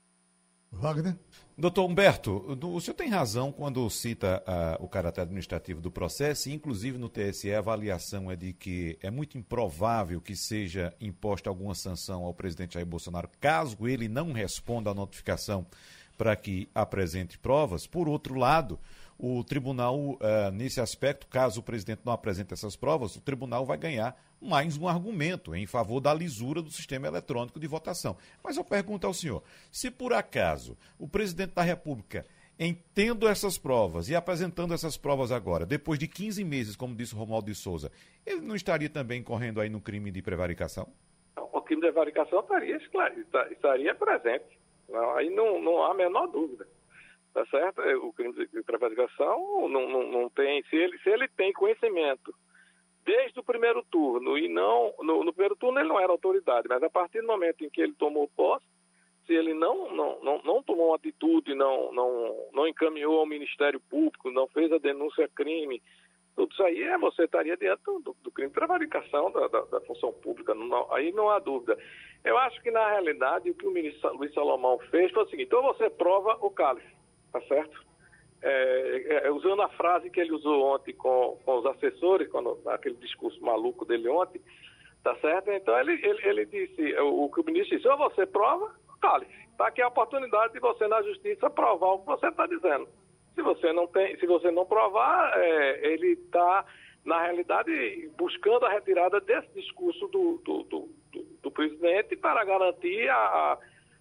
Wagner? Doutor Humberto, o senhor tem razão quando cita uh, o caráter administrativo do processo, e inclusive no T S E a avaliação é de que é muito improvável que seja imposta alguma sanção ao presidente Jair Bolsonaro, caso ele não responda à notificação para que apresente provas. Por outro lado, o tribunal, uh, nesse aspecto, caso o presidente não apresente essas provas, o tribunal vai ganhar mais um argumento em favor da lisura do sistema eletrônico de votação. Mas eu pergunto ao senhor, se por acaso o presidente da República, em tendo essas provas e apresentando essas provas agora, depois de quinze meses, como disse o Romualdo de Souza, ele não estaria também correndo aí no crime de prevaricação? O crime de prevaricação estaria, estaria presente. Não, aí não, não há a menor dúvida. Tá certo? O crime de prevaricação não, não, não tem... Se ele, se ele tem conhecimento desde o primeiro turno, e não... No, no primeiro turno ele não era autoridade, mas a partir do momento em que ele tomou posse, se ele não, não, não, não tomou uma atitude, não, não, não encaminhou ao Ministério Público, não fez a denúncia crime, tudo isso aí é, você estaria dentro do, do crime de prevaricação da, da, da função pública, não, aí não há dúvida. Eu acho que, na realidade, o que o ministro Luiz Salomão fez foi o seguinte: então você prova o cálice, tá certo? É, é, usando a frase que ele usou ontem com, com os assessores, quando, aquele discurso maluco dele ontem, tá certo? Então ele, ele, ele disse, o, o que o ministro disse: ou você prova o cálice, tá aqui a oportunidade de você na justiça provar o que você está dizendo. Se você não tem, se você não provar, é, ele está, na realidade, buscando a retirada desse discurso do, do, do, do, do presidente para garantir a,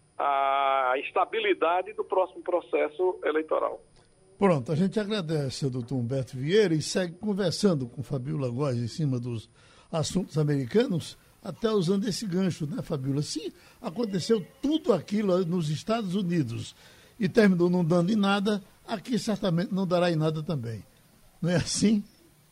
a estabilidade do próximo processo eleitoral. Pronto, a gente agradece ao doutor Humberto Vieira e segue conversando com Fabiola Góes em cima dos assuntos americanos, até usando esse gancho, né, Fabiola? Se aconteceu tudo aquilo nos Estados Unidos e terminou não dando em nada, aqui certamente não dará em nada também. Não é assim?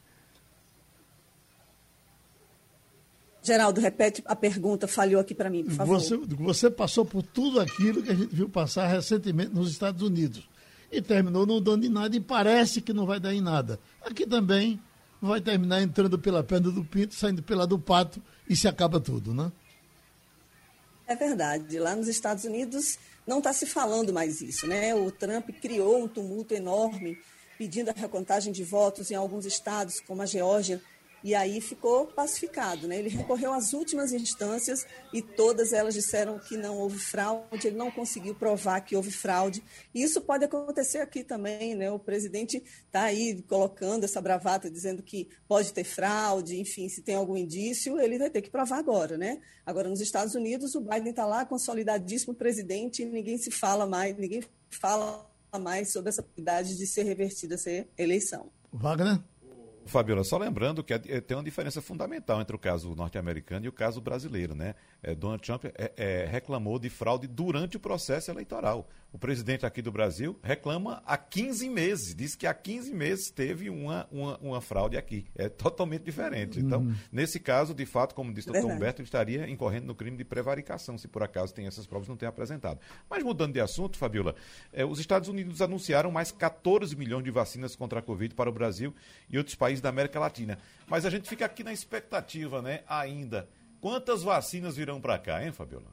Geraldo, repete a pergunta, falhou aqui para mim, por favor. Você, você passou por tudo aquilo que a gente viu passar recentemente nos Estados Unidos e terminou não dando em nada e parece que não vai dar em nada. Aqui também vai terminar entrando pela perna do pinto, saindo pela do pato e se acaba tudo, né? É verdade. Lá nos Estados Unidos não está se falando mais isso, né? O Trump criou um tumulto enorme pedindo a recontagem de votos em alguns estados, como a Geórgia, e aí ficou pacificado, né? Ele recorreu às últimas instâncias e todas elas disseram que não houve fraude, ele não conseguiu provar que houve fraude. E isso pode acontecer aqui também, né? O presidente está aí colocando essa bravata, dizendo que pode ter fraude, enfim, se tem algum indício, ele vai ter que provar agora, né? Agora, nos Estados Unidos, o Biden está lá consolidadíssimo presidente e ninguém se fala mais, ninguém fala mais sobre essa possibilidade de ser revertida essa eleição. Wagner? Fabiola, só lembrando que tem uma diferença fundamental entre o caso norte-americano e o caso brasileiro, né? É, Donald Trump é, é, reclamou de fraude durante o processo eleitoral. O presidente aqui do Brasil reclama há quinze meses, diz que há quinze meses teve uma, uma, uma fraude aqui. É totalmente diferente. Então, uhum. nesse caso, de fato, como disse o doutor Humberto, ele estaria incorrendo no crime de prevaricação, se por acaso tem essas provas não tem apresentado. Mas mudando de assunto, Fabiola, é, os Estados Unidos anunciaram mais quatorze milhões de vacinas contra a Covid para o Brasil e outros países da América Latina. Mas a gente fica aqui na expectativa, né, ainda. Quantas vacinas virão para cá, hein, Fabiola?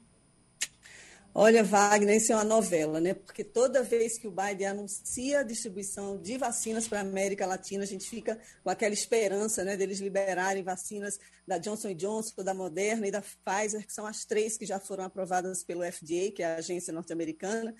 Olha, Wagner, isso é uma novela, né? Porque toda vez que o Biden anuncia a distribuição de vacinas para a América Latina, a gente fica com aquela esperança, né, deles liberarem vacinas da Johnson and Johnson, da Moderna e da Pfizer, que são as três que já foram aprovadas pelo F D A, que é a agência norte-americana.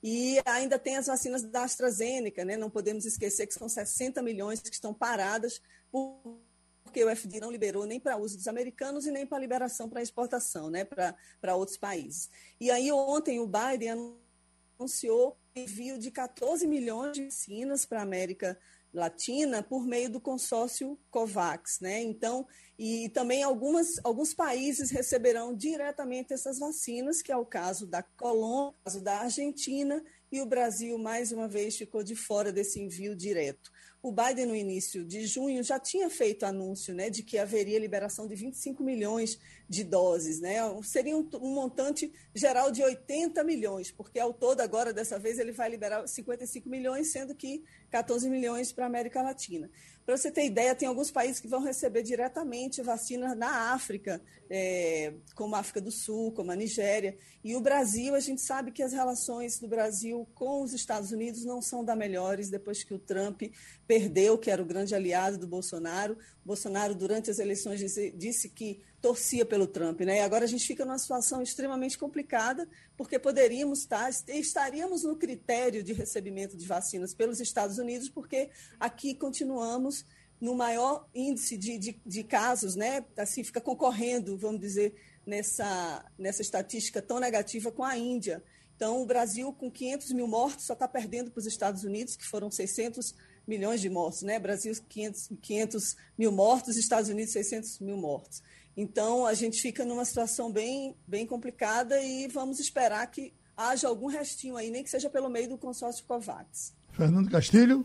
E ainda tem as vacinas da AstraZeneca, né? Não podemos esquecer que são sessenta milhões que estão paradas por... porque o F D A não liberou nem para uso dos americanos e nem para liberação para exportação, né, para outros países. E aí ontem o Biden anunciou o envio de quatorze milhões de vacinas para a América Latina por meio do consórcio COVAX, né? Então, e também algumas, alguns países receberão diretamente essas vacinas, que é o caso da Colômbia, o caso da Argentina, e o Brasil, mais uma vez, ficou de fora desse envio direto. O Biden, no início de junho, já tinha feito anúncio, né, de que haveria liberação de vinte e cinco milhões de doses, né? Seria um, um montante geral de oitenta milhões, porque ao todo, agora, dessa vez, ele vai liberar cinquenta e cinco milhões, sendo que quatorze milhões para a América Latina. Para você ter ideia, tem alguns países que vão receber diretamente vacina na África, é, como a África do Sul, como a Nigéria. E o Brasil, a gente sabe que as relações do Brasil com os Estados Unidos não são das melhores, depois que o Trump perdeu, que era o grande aliado do Bolsonaro. O Bolsonaro, durante as eleições, disse, disse que torcia pelo Trump, né? E agora a gente fica numa situação extremamente complicada, porque poderíamos estar, estaríamos no critério de recebimento de vacinas pelos Estados Unidos, porque aqui continuamos no maior índice de, de, de casos, né? Assim, fica concorrendo, vamos dizer, nessa, nessa estatística tão negativa com a Índia. Então, o Brasil, com quinhentos mil mortos, só está perdendo para os Estados Unidos, que foram seiscentos milhões de mortos, né? Brasil, quinhentos, quinhentos mil mortos, Estados Unidos, seiscentos mil mortos. Então, a gente fica numa situação bem, bem complicada e vamos esperar que haja algum restinho aí, nem que seja pelo meio do consórcio COVAX. Fernando Castilho.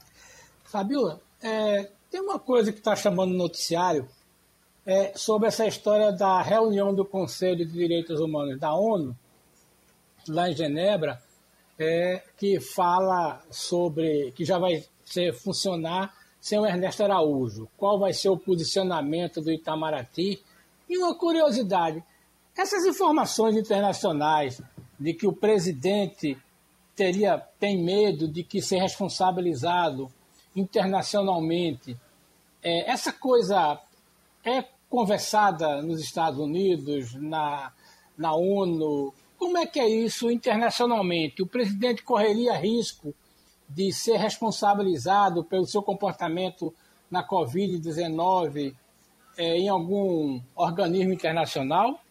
Fabiola, é, tem uma coisa que está chamando no noticiário é, sobre essa história da reunião do Conselho de Direitos Humanos da ONU, lá em Genebra, é, que fala sobre que já vai ser, funcionar sem o Ernesto Araújo. Qual vai ser o posicionamento do Itamaraty? E uma curiosidade, essas informações internacionais de que o presidente teria, tem medo de que ser responsabilizado internacionalmente, é, essa coisa é conversada nos Estados Unidos, na, na ONU? Como é que é isso internacionalmente? O presidente correria risco de ser responsabilizado pelo seu comportamento na covid dezenove é, em algum organismo internacional?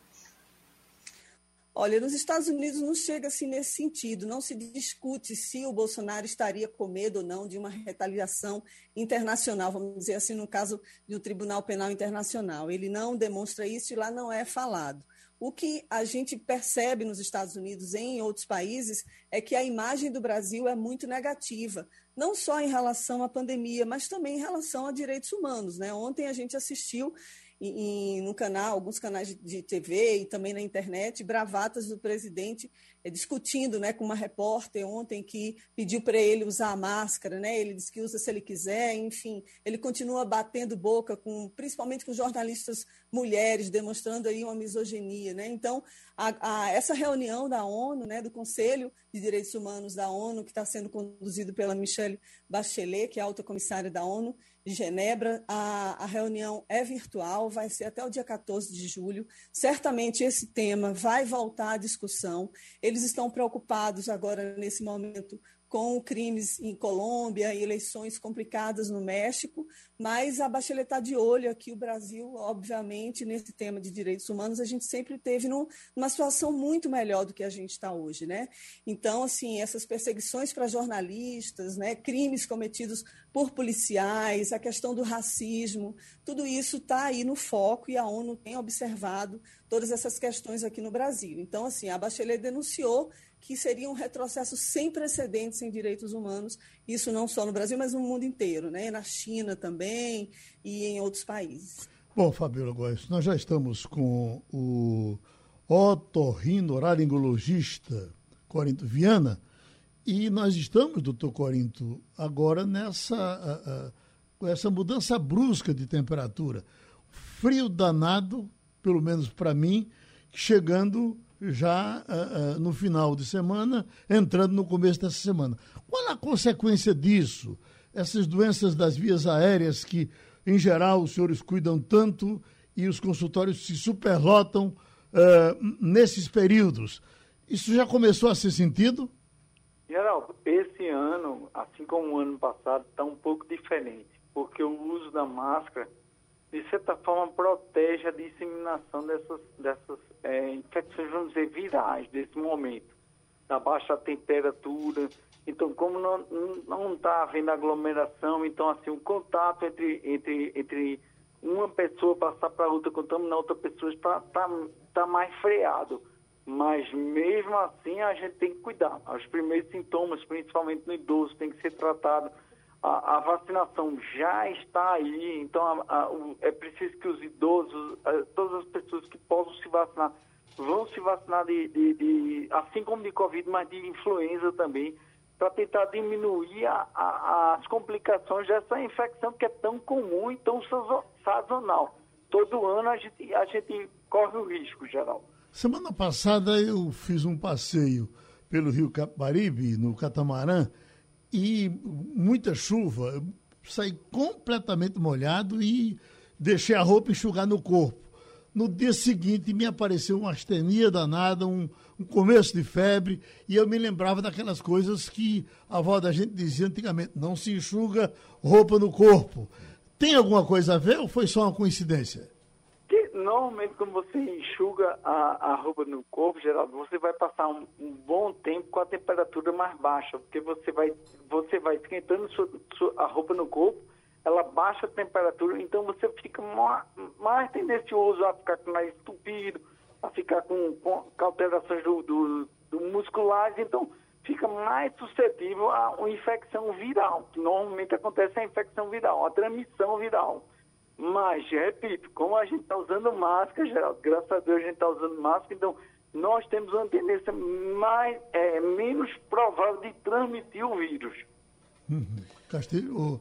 Olha, nos Estados Unidos não chega assim nesse sentido, não se discute se o Bolsonaro estaria com medo ou não de uma retaliação internacional, vamos dizer assim, no caso do Tribunal Penal Internacional. Ele não demonstra isso e lá não é falado. O que a gente percebe nos Estados Unidos e em outros países é que a imagem do Brasil é muito negativa, não só em relação à pandemia, mas também em relação a direitos humanos, né? Ontem a gente assistiu em, em, no canal, alguns canais de, de T V e também na internet, bravatas do presidente é, discutindo, né, com uma repórter ontem que pediu para ele usar a máscara, né? Ele disse que usa se ele quiser, enfim, ele continua batendo boca, com, principalmente com jornalistas mulheres, demonstrando aí uma misoginia, né? Então, a, a, essa reunião da ONU, né, do Conselho de Direitos Humanos da ONU, que está sendo conduzido pela Michelle Bachelet, que é a alta comissária da ONU de Genebra, a, a reunião é virtual, vai ser até o dia quatorze de julho. Certamente esse tema vai voltar à discussão. Eles estão preocupados agora, nesse momento, com crimes em Colômbia e eleições complicadas no México, mas a Bachelet está de olho aqui. O Brasil, obviamente, nesse tema de direitos humanos, a gente sempre teve no, numa situação muito melhor do que a gente está hoje, né? Então, assim, essas perseguições para jornalistas, né, crimes cometidos por policiais, a questão do racismo, tudo isso está aí no foco e a ONU tem observado todas essas questões aqui no Brasil. Então, assim, a Bachelet denunciou que seria um retrocesso sem precedentes em direitos humanos, isso não só no Brasil, mas no mundo inteiro, né? Na China também e em outros países. Bom, Fabiola Góes, nós já estamos com o otorrinolaringologista Corinto Viana e nós estamos, doutor Corinto, agora nessa uh, uh, essa mudança brusca de temperatura. Frio danado, pelo menos para mim, chegando já uh, uh, no final de semana, entrando no começo dessa semana. Qual a consequência disso? Essas doenças das vias aéreas que, em geral, os senhores cuidam tanto e os consultórios se superlotam uh, nesses períodos. Isso já começou a ser sentido? Geraldo, esse ano, assim como o ano passado, está um pouco diferente, porque o uso da máscara, de certa forma, protege a disseminação dessas, dessas é, infecções, vamos dizer, virais, desse momento, da baixa temperatura. Então, como não está havendo aglomeração, então, assim, o contato entre, entre, entre uma pessoa passar para outra, contaminar outra pessoa, está tá, tá mais freado. Mas, mesmo assim, a gente tem que cuidar. Os primeiros sintomas, principalmente no idoso, tem que ser tratado. A, a vacinação já está aí, então a, a, o, é preciso que os idosos, a, todas as pessoas que possam se vacinar, vão se vacinar de, de, de assim como de Covid, mas de influenza também, para tentar diminuir a, a, as complicações dessa infecção que é tão comum e tão sazonal. Todo ano a gente, a gente corre o risco, Geraldo. Semana passada eu fiz um passeio pelo Rio Capibaribe, no catamarã, e muita chuva, eu saí completamente molhado e deixei a roupa enxugar no corpo. No dia seguinte me apareceu uma astenia danada, um, um começo de febre, e eu me lembrava daquelas coisas que a avó da gente dizia antigamente, não se enxuga roupa no corpo. Tem alguma coisa a ver ou foi só uma coincidência? Que, normalmente, quando você enxuga a, a roupa no corpo, Geraldo, você vai passar um, um bom tempo com a temperatura mais baixa, porque você vai, você vai esquentando sua, sua, a roupa no corpo, ela baixa a temperatura, então você fica mais, mais tendencioso a ficar com o nariz entupido, a ficar com, com alterações do, do, do musculares, então fica mais suscetível a uma infecção viral, que normalmente acontece a infecção viral, a transmissão viral. Mas, repito, como a gente está usando máscara, Geraldo, graças a Deus a gente está usando máscara, então nós temos uma tendência mais, é, menos provável de transmitir o vírus. Uhum. Castilho, uh,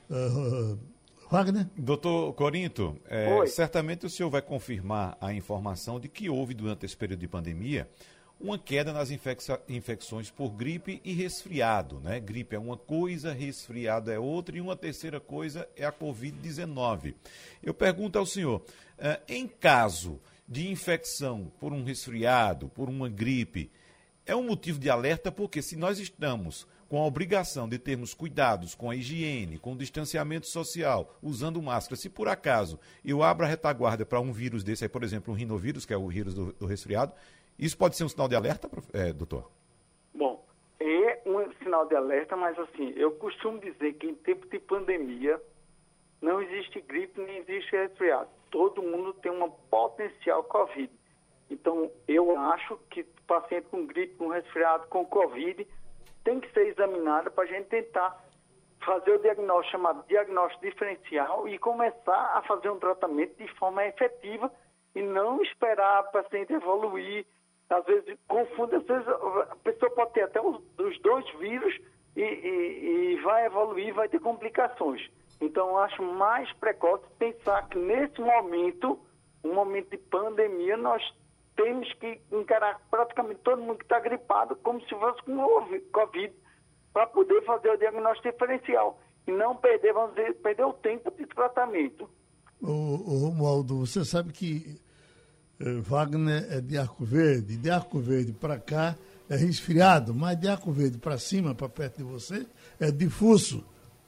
uh, Wagner? Doutor Corinto, é, certamente o senhor vai confirmar a informação de que houve, durante esse período de pandemia, uma queda nas infec- infecções por gripe e resfriado, né? Gripe é uma coisa, resfriado é outra, e uma terceira coisa é a covid dezenove. Eu pergunto ao senhor, uh, em caso de infecção por um resfriado, por uma gripe, é um motivo de alerta, porque se nós estamos com a obrigação de termos cuidados com a higiene, com o distanciamento social, usando máscara, se por acaso eu abro a retaguarda para um vírus desse aí, por exemplo, um rinovírus, que é o vírus do, do resfriado, isso pode ser um sinal de alerta, é, doutor? Bom, é um sinal de alerta, mas assim, eu costumo dizer que em tempo de pandemia não existe gripe nem existe resfriado. Todo mundo tem uma potencial Covid. Então, eu acho que o paciente com gripe, com resfriado, com Covid, tem que ser examinado para a gente tentar fazer o diagnóstico chamado diagnóstico diferencial e começar a fazer um tratamento de forma efetiva e não esperar a paciente evoluir. Às vezes confunde, às vezes a pessoa pode ter até os, os dois vírus e, e, e vai evoluir, vai ter complicações. Então, eu acho mais precoce pensar que nesse momento, um momento de pandemia, nós temos que encarar praticamente todo mundo que está gripado como se fosse com Covid, para poder fazer o diagnóstico diferencial e não perder, vamos dizer, perder o tempo de tratamento. Ô, ô Romualdo, você sabe que Wagner é de Arco Verde, de Arco Verde para cá é resfriado, mas de Arco Verde para cima, para perto de você, é difuso.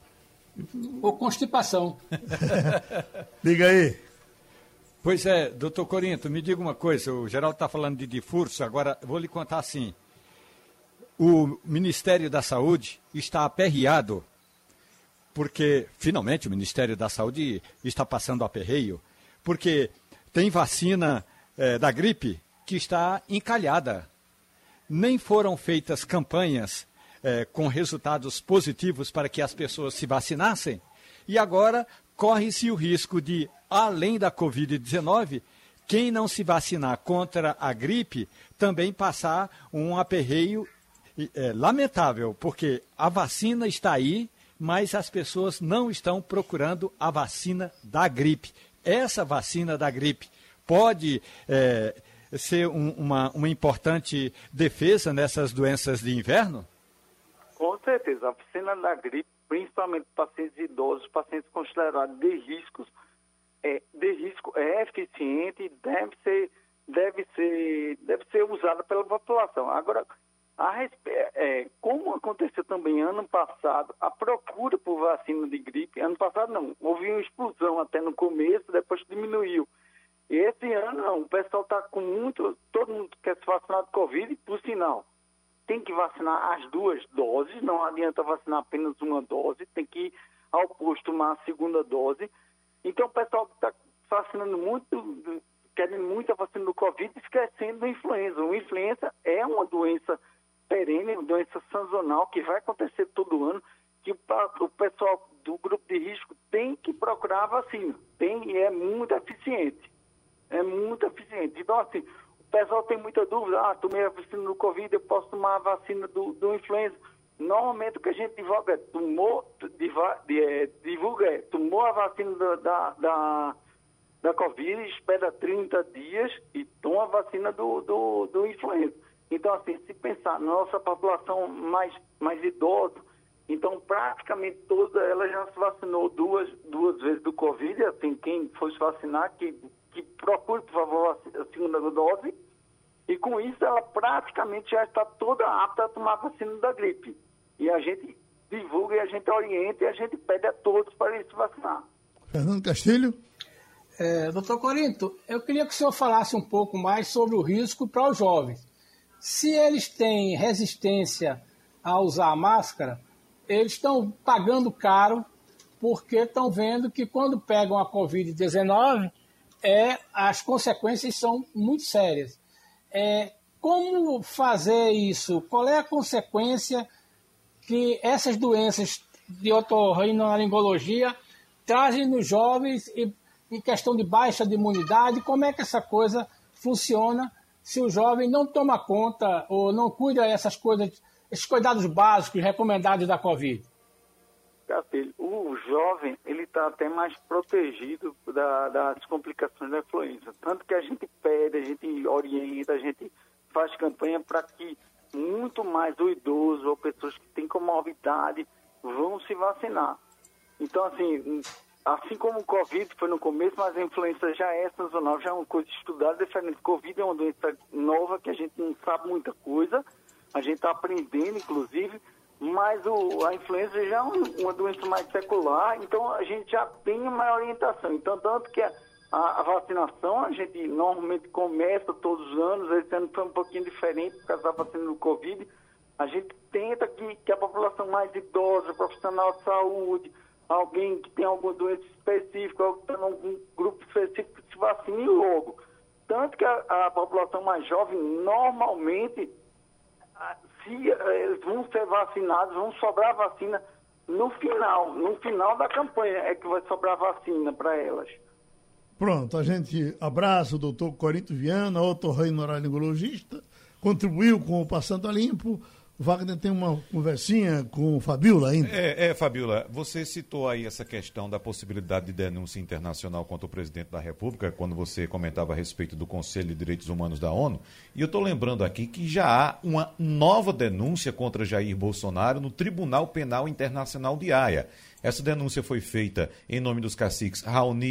Ou constipação. Diga aí. Pois é, doutor Corinto, me diga uma coisa, o Geraldo está falando de difuso, agora vou lhe contar assim. O Ministério da Saúde está aperreado, porque finalmente o Ministério da Saúde está passando aperreio, porque tem vacina eh, da gripe que está encalhada. Nem foram feitas campanhas eh, com resultados positivos para que as pessoas se vacinassem, e agora corre-se o risco de, além da covid dezenove, quem não se vacinar contra a gripe também passar um aperreio é, lamentável, porque a vacina está aí, mas as pessoas não estão procurando a vacina da gripe. Essa vacina da gripe pode é, ser um, uma, uma importante defesa nessas doenças de inverno? Com certeza. A vacina da gripe, principalmente pacientes idosos, pacientes considerados de riscos, é, de risco, é eficiente e deve ser, deve ser, deve ser usada pela população. Agora, a, é, como aconteceu também ano passado, a procura por vacina de gripe, ano passado não, houve uma explosão até no começo, depois diminuiu. E esse ano não, o pessoal está com muito, todo mundo quer se vacinar de Covid, por sinal, tem que vacinar as duas doses, não adianta vacinar apenas uma dose, tem que ir ao posto tomar a segunda dose. Então o pessoal está vacinando muito, querendo muita vacina do Covid, esquecendo da influenza. A influenza é uma doença perene, uma doença sazonal que vai acontecer todo ano, que o, o pessoal do grupo de risco tem que procurar a vacina. Tem e é muito eficiente. É muito eficiente. Então, assim, o pessoal tem muita dúvida. Ah, tomei a vacina do Covid, eu posso tomar a vacina do, do influenza. Normalmente o que a gente divulga é, tomou, diva, é, divulga é, tomou a vacina da, da, da, da Covid, espera trinta dias e toma a vacina do, do, do influenza. Então, assim, se pensar na nossa população mais, mais idosa, então praticamente toda ela já se vacinou duas, duas vezes do Covid, assim, quem for se vacinar, que, que procure, por favor, a segunda dose, e com isso ela praticamente já está toda apta a tomar a vacina da gripe. E a gente divulga, e a gente orienta, e a gente pede a todos para ir se vacinar. Fernando Castilho? É, doutor Corinto, eu queria que o senhor falasse um pouco mais sobre o risco para os jovens. Se eles têm resistência a usar a máscara, eles estão pagando caro porque estão vendo que quando pegam a covid dezenove, é, as consequências são muito sérias. É, como fazer isso? Qual é a consequência que essas doenças de otorrinolaringologia trazem nos jovens e, em questão de baixa de imunidade? Como é que essa coisa funciona se o jovem não toma conta ou não cuida dessas coisas, esses cuidados básicos recomendados da Covid? Castilho, o jovem ele está até mais protegido da, das complicações da influenza. Tanto que a gente pede, a gente orienta, a gente faz campanha para que muito mais o idoso ou pessoas que têm comorbidade vão se vacinar. Então, assim, assim como o Covid foi no começo, mas a influenza já é sazonal, já é uma coisa estudada, diferente. O Covid é uma doença nova que a gente não sabe muita coisa, a gente está aprendendo, inclusive, mas o, a influenza já é uma doença mais secular, então a gente já tem uma orientação. Então, tanto que a, a, a vacinação, a gente normalmente começa todos os anos, esse ano foi um pouquinho diferente por causa da vacina do Covid, a gente tenta que, que a população mais idosa, profissional de saúde, alguém que tem alguma doença específica, ou que está em algum grupo específico, se vacine logo. Tanto que a, a população mais jovem, normalmente, se eles vão ser vacinados, vão sobrar vacina no final, no final da campanha é que vai sobrar vacina para elas. Pronto, a gente abraça o doutor Corinto Viana, otorrinolaringologista, contribuiu com o Passando a Limpo. Wagner tem uma conversinha com Fabiola ainda. É, é, Fabiola, você citou aí essa questão da possibilidade de denúncia internacional contra o presidente da República, quando você comentava a respeito do Conselho de Direitos Humanos da ONU, e eu estou lembrando aqui que já há uma nova denúncia contra Jair Bolsonaro no Tribunal Penal Internacional de Haia. Essa denúncia foi feita em nome dos caciques Raoni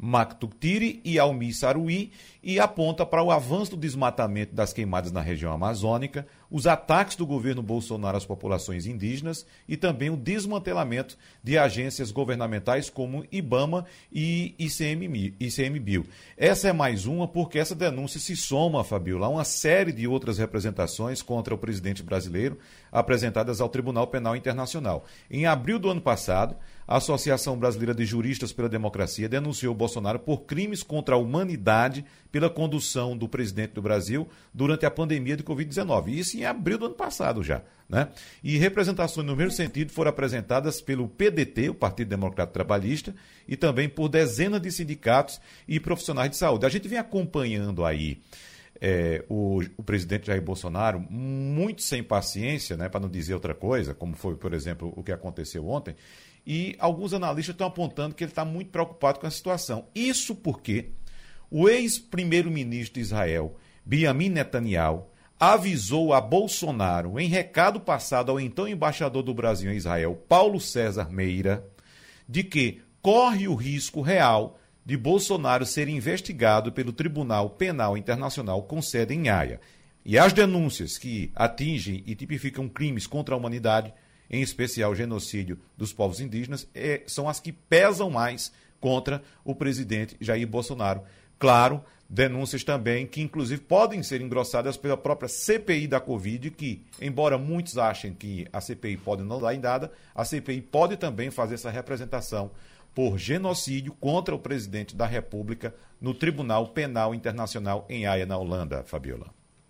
Mactuctiri e Almi Saruí, e aponta para o avanço do desmatamento das queimadas na região amazônica, os ataques do governo Bolsonaro às populações indígenas e também o desmantelamento de agências governamentais como IBAMA e I C M Bio. Essa é mais uma porque essa denúncia se soma, Fabiola, a uma série de outras representações contra o presidente brasileiro apresentadas ao Tribunal Penal Internacional. Em abril do ano passado, a Associação Brasileira de Juristas pela Democracia denunciou Bolsonaro por crimes contra a humanidade pela condução do presidente do Brasil durante a pandemia de covid dezenove. Isso em abril do ano passado já, né? E representações no mesmo sentido foram apresentadas pelo P D T, o Partido Democrata Trabalhista, e também por dezenas de sindicatos e profissionais de saúde. A gente vem acompanhando aí É, o, o presidente Jair Bolsonaro muito sem paciência, né, para não dizer outra coisa, como foi, por exemplo, o que aconteceu ontem, e alguns analistas estão apontando que ele está muito preocupado com a situação. Isso porque o ex-primeiro-ministro de Israel, Benjamin Netanyahu, avisou a Bolsonaro, em recado passado ao então embaixador do Brasil em Israel, Paulo César Meira, de que corre o risco real de Bolsonaro ser investigado pelo Tribunal Penal Internacional com sede em Haia. E as denúncias que atingem e tipificam crimes contra a humanidade, em especial genocídio dos povos indígenas, é, são as que pesam mais contra o presidente Jair Bolsonaro. Claro, denúncias também que, inclusive, podem ser engrossadas pela própria C P I da Covid, que, embora muitos achem que a C P I pode não dar em nada, a C P I pode também fazer essa representação por genocídio contra o presidente da República no Tribunal Penal Internacional em Haia, na Holanda, Fabiola.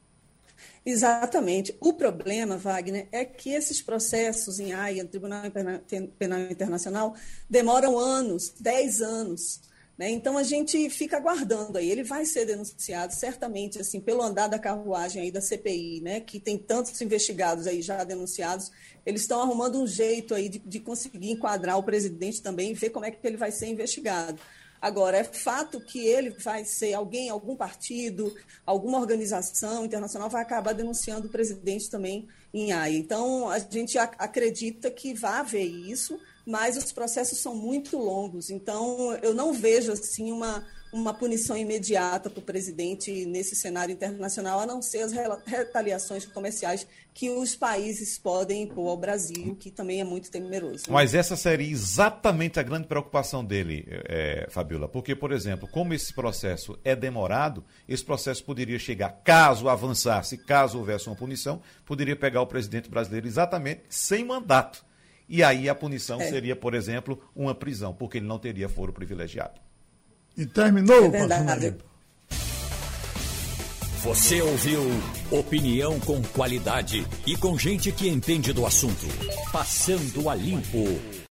Exatamente. O problema, Wagner, é que esses processos em Haia, no Tribunal Penal Internacional, demoram anos, dez anos. Né? Então, a gente fica aguardando aí. Ele vai ser denunciado, certamente, assim, pelo andar da carruagem aí da C P I, né? Que tem tantos investigados aí já denunciados. Eles estão arrumando um jeito aí de, de conseguir enquadrar o presidente também e ver como é que ele vai ser investigado. Agora, é fato que ele vai ser alguém, algum partido, alguma organização internacional vai acabar denunciando o presidente também em Haia. Então, a gente acredita que vai haver isso, mas os processos são muito longos. Então, eu não vejo assim uma, uma punição imediata para o presidente nesse cenário internacional, a não ser as retaliações comerciais que os países podem impor ao Brasil, que também é muito temeroso. Né? Mas essa seria exatamente a grande preocupação dele, é, Fabiola, porque, por exemplo, como esse processo é demorado, esse processo poderia chegar, caso avançasse, caso houvesse uma punição, poderia pegar o presidente brasileiro exatamente sem mandato. E aí a punição é. seria, por exemplo, uma prisão, porque ele não teria foro privilegiado. E terminou, é verdade. Você ouviu opinião com qualidade e com gente que entende do assunto. Passando a Limpo.